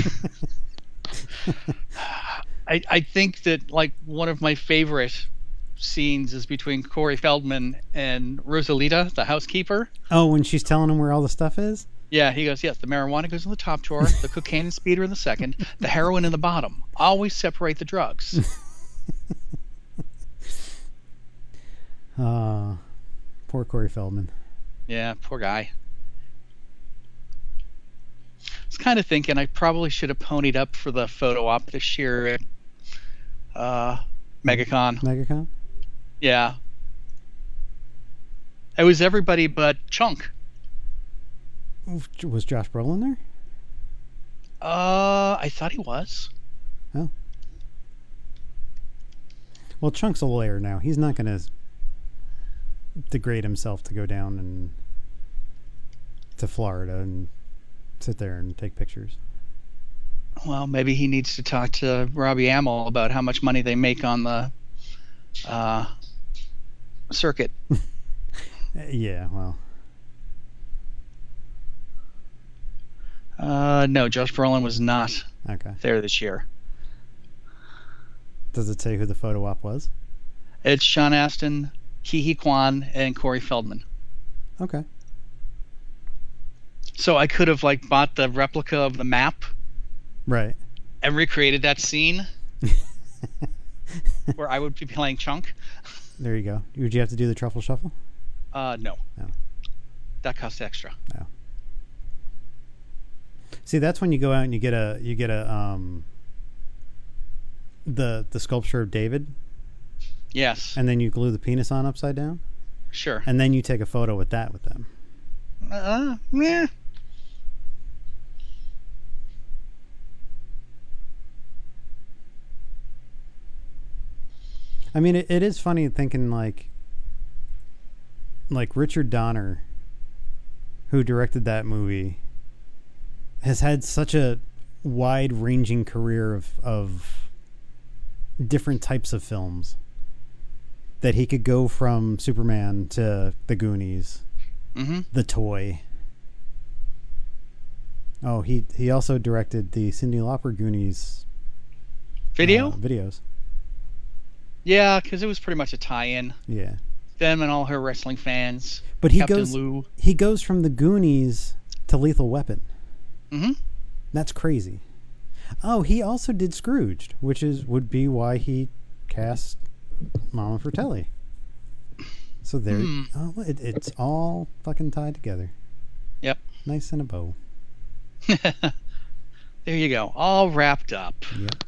[SPEAKER 1] I I think that like one of my favorite scenes is between Corey Feldman and Rosalita, the housekeeper.
[SPEAKER 2] Oh, when she's telling him where all the stuff is?
[SPEAKER 1] Yeah, he goes, yes, the marijuana goes in the top drawer, the cocaine and speeder in the second, the heroin in the bottom. Always separate the drugs.
[SPEAKER 2] Uh, poor Corey Feldman.
[SPEAKER 1] Yeah, poor guy. I was kind of thinking I probably should have ponied up for the photo op this year at uh, MegaCon.
[SPEAKER 2] MegaCon?
[SPEAKER 1] Yeah. It was everybody but Chunk.
[SPEAKER 2] Was Josh Brolin there?
[SPEAKER 1] Uh, I thought he was.
[SPEAKER 2] Oh. Well, Chunk's a lawyer now. He's not going to degrade himself to go down and to Florida and sit there and take pictures.
[SPEAKER 1] Well, maybe he needs to talk to Robbie Amell about how much money they make on the uh, circuit.
[SPEAKER 2] Yeah, well.
[SPEAKER 1] Uh, no, Josh Brolin was not
[SPEAKER 2] Okay.
[SPEAKER 1] there this year.
[SPEAKER 2] Does it say who the photo op was?
[SPEAKER 1] It's Sean Astin, Ke Huy Quan, and Corey Feldman.
[SPEAKER 2] Okay.
[SPEAKER 1] So I could have like bought the replica of the map
[SPEAKER 2] Right.
[SPEAKER 1] and recreated that scene where I would be playing Chunk.
[SPEAKER 2] There you go. Would you have to do the truffle shuffle?
[SPEAKER 1] Uh, no.
[SPEAKER 2] No.
[SPEAKER 1] That costs extra.
[SPEAKER 2] No. See, that's when you go out and you get a you get a um the the sculpture of David,
[SPEAKER 1] Yes.
[SPEAKER 2] and then you glue the penis on upside down,
[SPEAKER 1] Sure.
[SPEAKER 2] and then you take a photo with that with them.
[SPEAKER 1] Uh, yeah.
[SPEAKER 2] I mean, it, it is funny thinking like like Richard Donner, who directed that movie, has had such a wide-ranging career of of different types of films that he could go from Superman to The Goonies,
[SPEAKER 1] Mm-hmm.
[SPEAKER 2] The Toy. Oh, he he also directed the Cyndi Lauper Goonies
[SPEAKER 1] Video?
[SPEAKER 2] uh, videos.
[SPEAKER 1] Yeah, because it was pretty much a tie-in.
[SPEAKER 2] Yeah,
[SPEAKER 1] Them and all her wrestling fans.
[SPEAKER 2] but he
[SPEAKER 1] Captain
[SPEAKER 2] goes
[SPEAKER 1] Lou.
[SPEAKER 2] he goes from the Goonies to Lethal Weapon.
[SPEAKER 1] Mm-hmm.
[SPEAKER 2] That's crazy. Oh, he also did Scrooged, which is would be why he cast Mama Fratelli. So there,
[SPEAKER 1] Hmm.
[SPEAKER 2] oh, it, it's all fucking tied together.
[SPEAKER 1] Yep.
[SPEAKER 2] Nice in a bow.
[SPEAKER 1] There you go. All wrapped up.
[SPEAKER 2] Yep.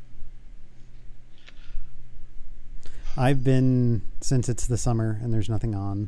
[SPEAKER 2] I've been, since it's the summer and there's nothing on,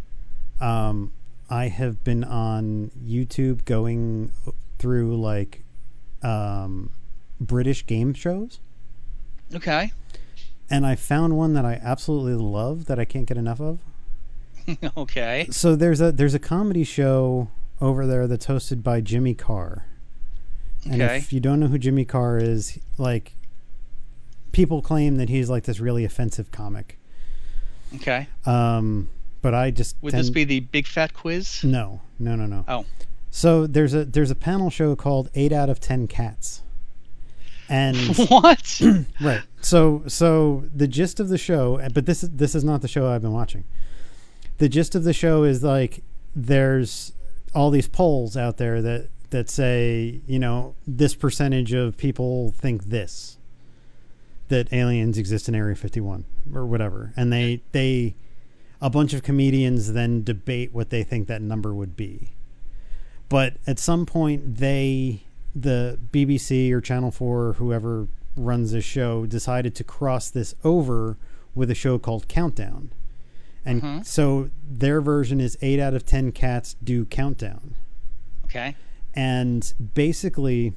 [SPEAKER 2] um, I have been on YouTube going through like um, British game shows,
[SPEAKER 1] Okay.
[SPEAKER 2] and I found one that I absolutely love that I can't get enough of.
[SPEAKER 1] Okay.
[SPEAKER 2] So there's a there's a comedy show over there that's hosted by Jimmy Carr. And
[SPEAKER 1] Okay.
[SPEAKER 2] if you don't know who Jimmy Carr is, like, people claim that he's like this really offensive comic.
[SPEAKER 1] Okay.
[SPEAKER 2] Um, but I just
[SPEAKER 1] Would
[SPEAKER 2] tend-
[SPEAKER 1] this be the big fat quiz?
[SPEAKER 2] no, no, no, no.
[SPEAKER 1] Oh.
[SPEAKER 2] So there's a there's a panel show called Eight Out of Ten Cats, and
[SPEAKER 1] What?
[SPEAKER 2] right. So so the gist of the show, but this is this is not the show I've been watching. The gist of the show is like there's all these polls out there that that say, you know, this percentage of people think this, that aliens exist in Area fifty-one or whatever, and they they a bunch of comedians then debate what they think that number would be. But at some point, they, the B B C or Channel four or whoever runs this show, decided to cross this over with a show called Countdown. And
[SPEAKER 1] Mhm.
[SPEAKER 2] so their version is eight out of ten cats do Countdown.
[SPEAKER 1] Okay.
[SPEAKER 2] And basically,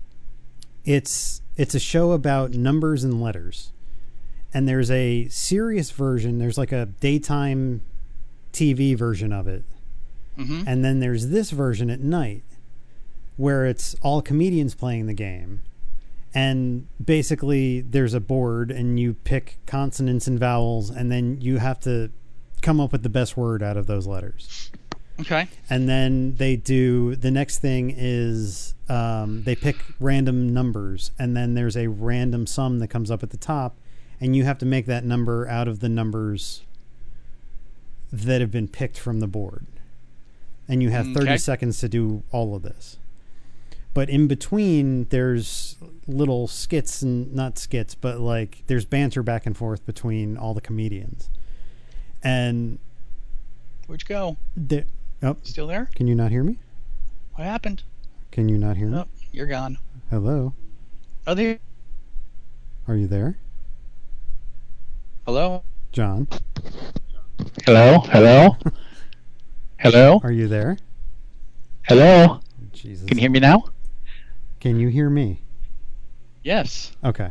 [SPEAKER 2] it's it's a show about numbers and letters. And there's a serious version. There's like a daytime T V version of it.
[SPEAKER 1] Mm-hmm.
[SPEAKER 2] And then there's this version at night where it's all comedians playing the game. And basically there's a board and you pick consonants and vowels and then you have to come up with the best word out of those letters.
[SPEAKER 1] Okay.
[SPEAKER 2] And then they do, the next thing is um, they pick random numbers and then there's a random sum that comes up at the top and you have to make that number out of the numbers that have been picked from the board. And you have thirty
[SPEAKER 1] Okay.
[SPEAKER 2] seconds to do all of this. But in between, there's little skits and not skits, but like there's banter back and forth between all the comedians. And
[SPEAKER 1] Where'd you go?
[SPEAKER 2] There, oh,
[SPEAKER 1] Still there?
[SPEAKER 2] can you not hear me?
[SPEAKER 1] What happened?
[SPEAKER 2] Can you not hear me?
[SPEAKER 1] Oh, you're gone.
[SPEAKER 2] Hello?
[SPEAKER 1] Oh, there.
[SPEAKER 2] Are you there?
[SPEAKER 1] Hello?
[SPEAKER 2] John?
[SPEAKER 1] Hello? Hello? Hello?
[SPEAKER 2] Are you there?
[SPEAKER 1] Hello?
[SPEAKER 2] Jesus.
[SPEAKER 1] Can you hear me now?
[SPEAKER 2] Can you hear me?
[SPEAKER 1] Yes.
[SPEAKER 2] Okay.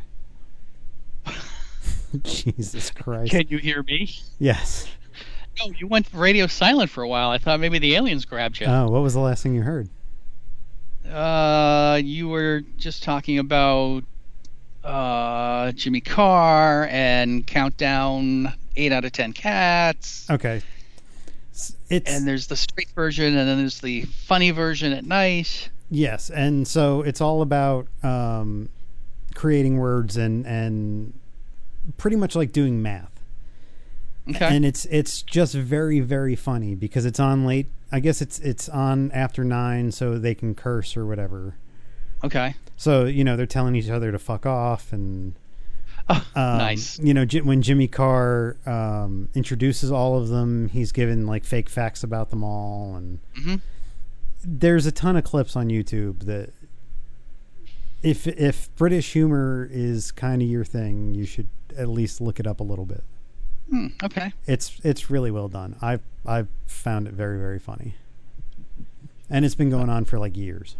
[SPEAKER 2] Jesus Christ.
[SPEAKER 1] Can you hear me?
[SPEAKER 2] Yes.
[SPEAKER 1] No, you went radio silent for a while. I thought maybe the aliens grabbed you.
[SPEAKER 2] Oh, what was the last thing you heard?
[SPEAKER 1] Uh, you were just talking about uh, Jimmy Carr and Countdown eight out of ten cats.
[SPEAKER 2] Okay. S- It's
[SPEAKER 1] And there's the straight version, and then there's the funny version at night.
[SPEAKER 2] yes, and so it's all about um, creating words and and pretty much like doing math.
[SPEAKER 1] Okay.
[SPEAKER 2] And it's it's just very very funny because it's on late. I guess it's it's on after nine, so they can curse or whatever.
[SPEAKER 1] Okay.
[SPEAKER 2] So you know they're telling each other to fuck off, and
[SPEAKER 1] Oh,
[SPEAKER 2] um,
[SPEAKER 1] nice.
[SPEAKER 2] You know J- when Jimmy Carr um, introduces all of them, he's given like fake facts about them all, and
[SPEAKER 1] Mhm.
[SPEAKER 2] there's a ton of clips on YouTube that if if British humor is kind of your thing, you should at least look it up a little bit.
[SPEAKER 1] Hmm, okay.
[SPEAKER 2] It's it's really well done. I've I've found it very very funny, and it's been going on for like years.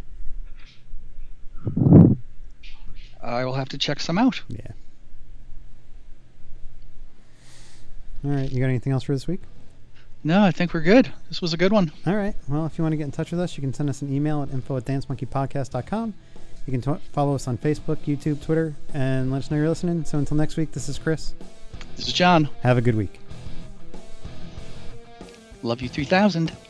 [SPEAKER 1] I will have to check some out.
[SPEAKER 2] Yeah. All right. You got anything else for this week?
[SPEAKER 1] No, I think we're good. This was a good one.
[SPEAKER 2] All right. Well, if you want to get in touch with us, you can send us an email at info at dance monkey podcast dot com. You can t- follow us on Facebook, YouTube, Twitter, and let us know you're listening. So until next week, this is Chris.
[SPEAKER 1] This is John.
[SPEAKER 2] Have a good week.
[SPEAKER 1] Love you three thousand.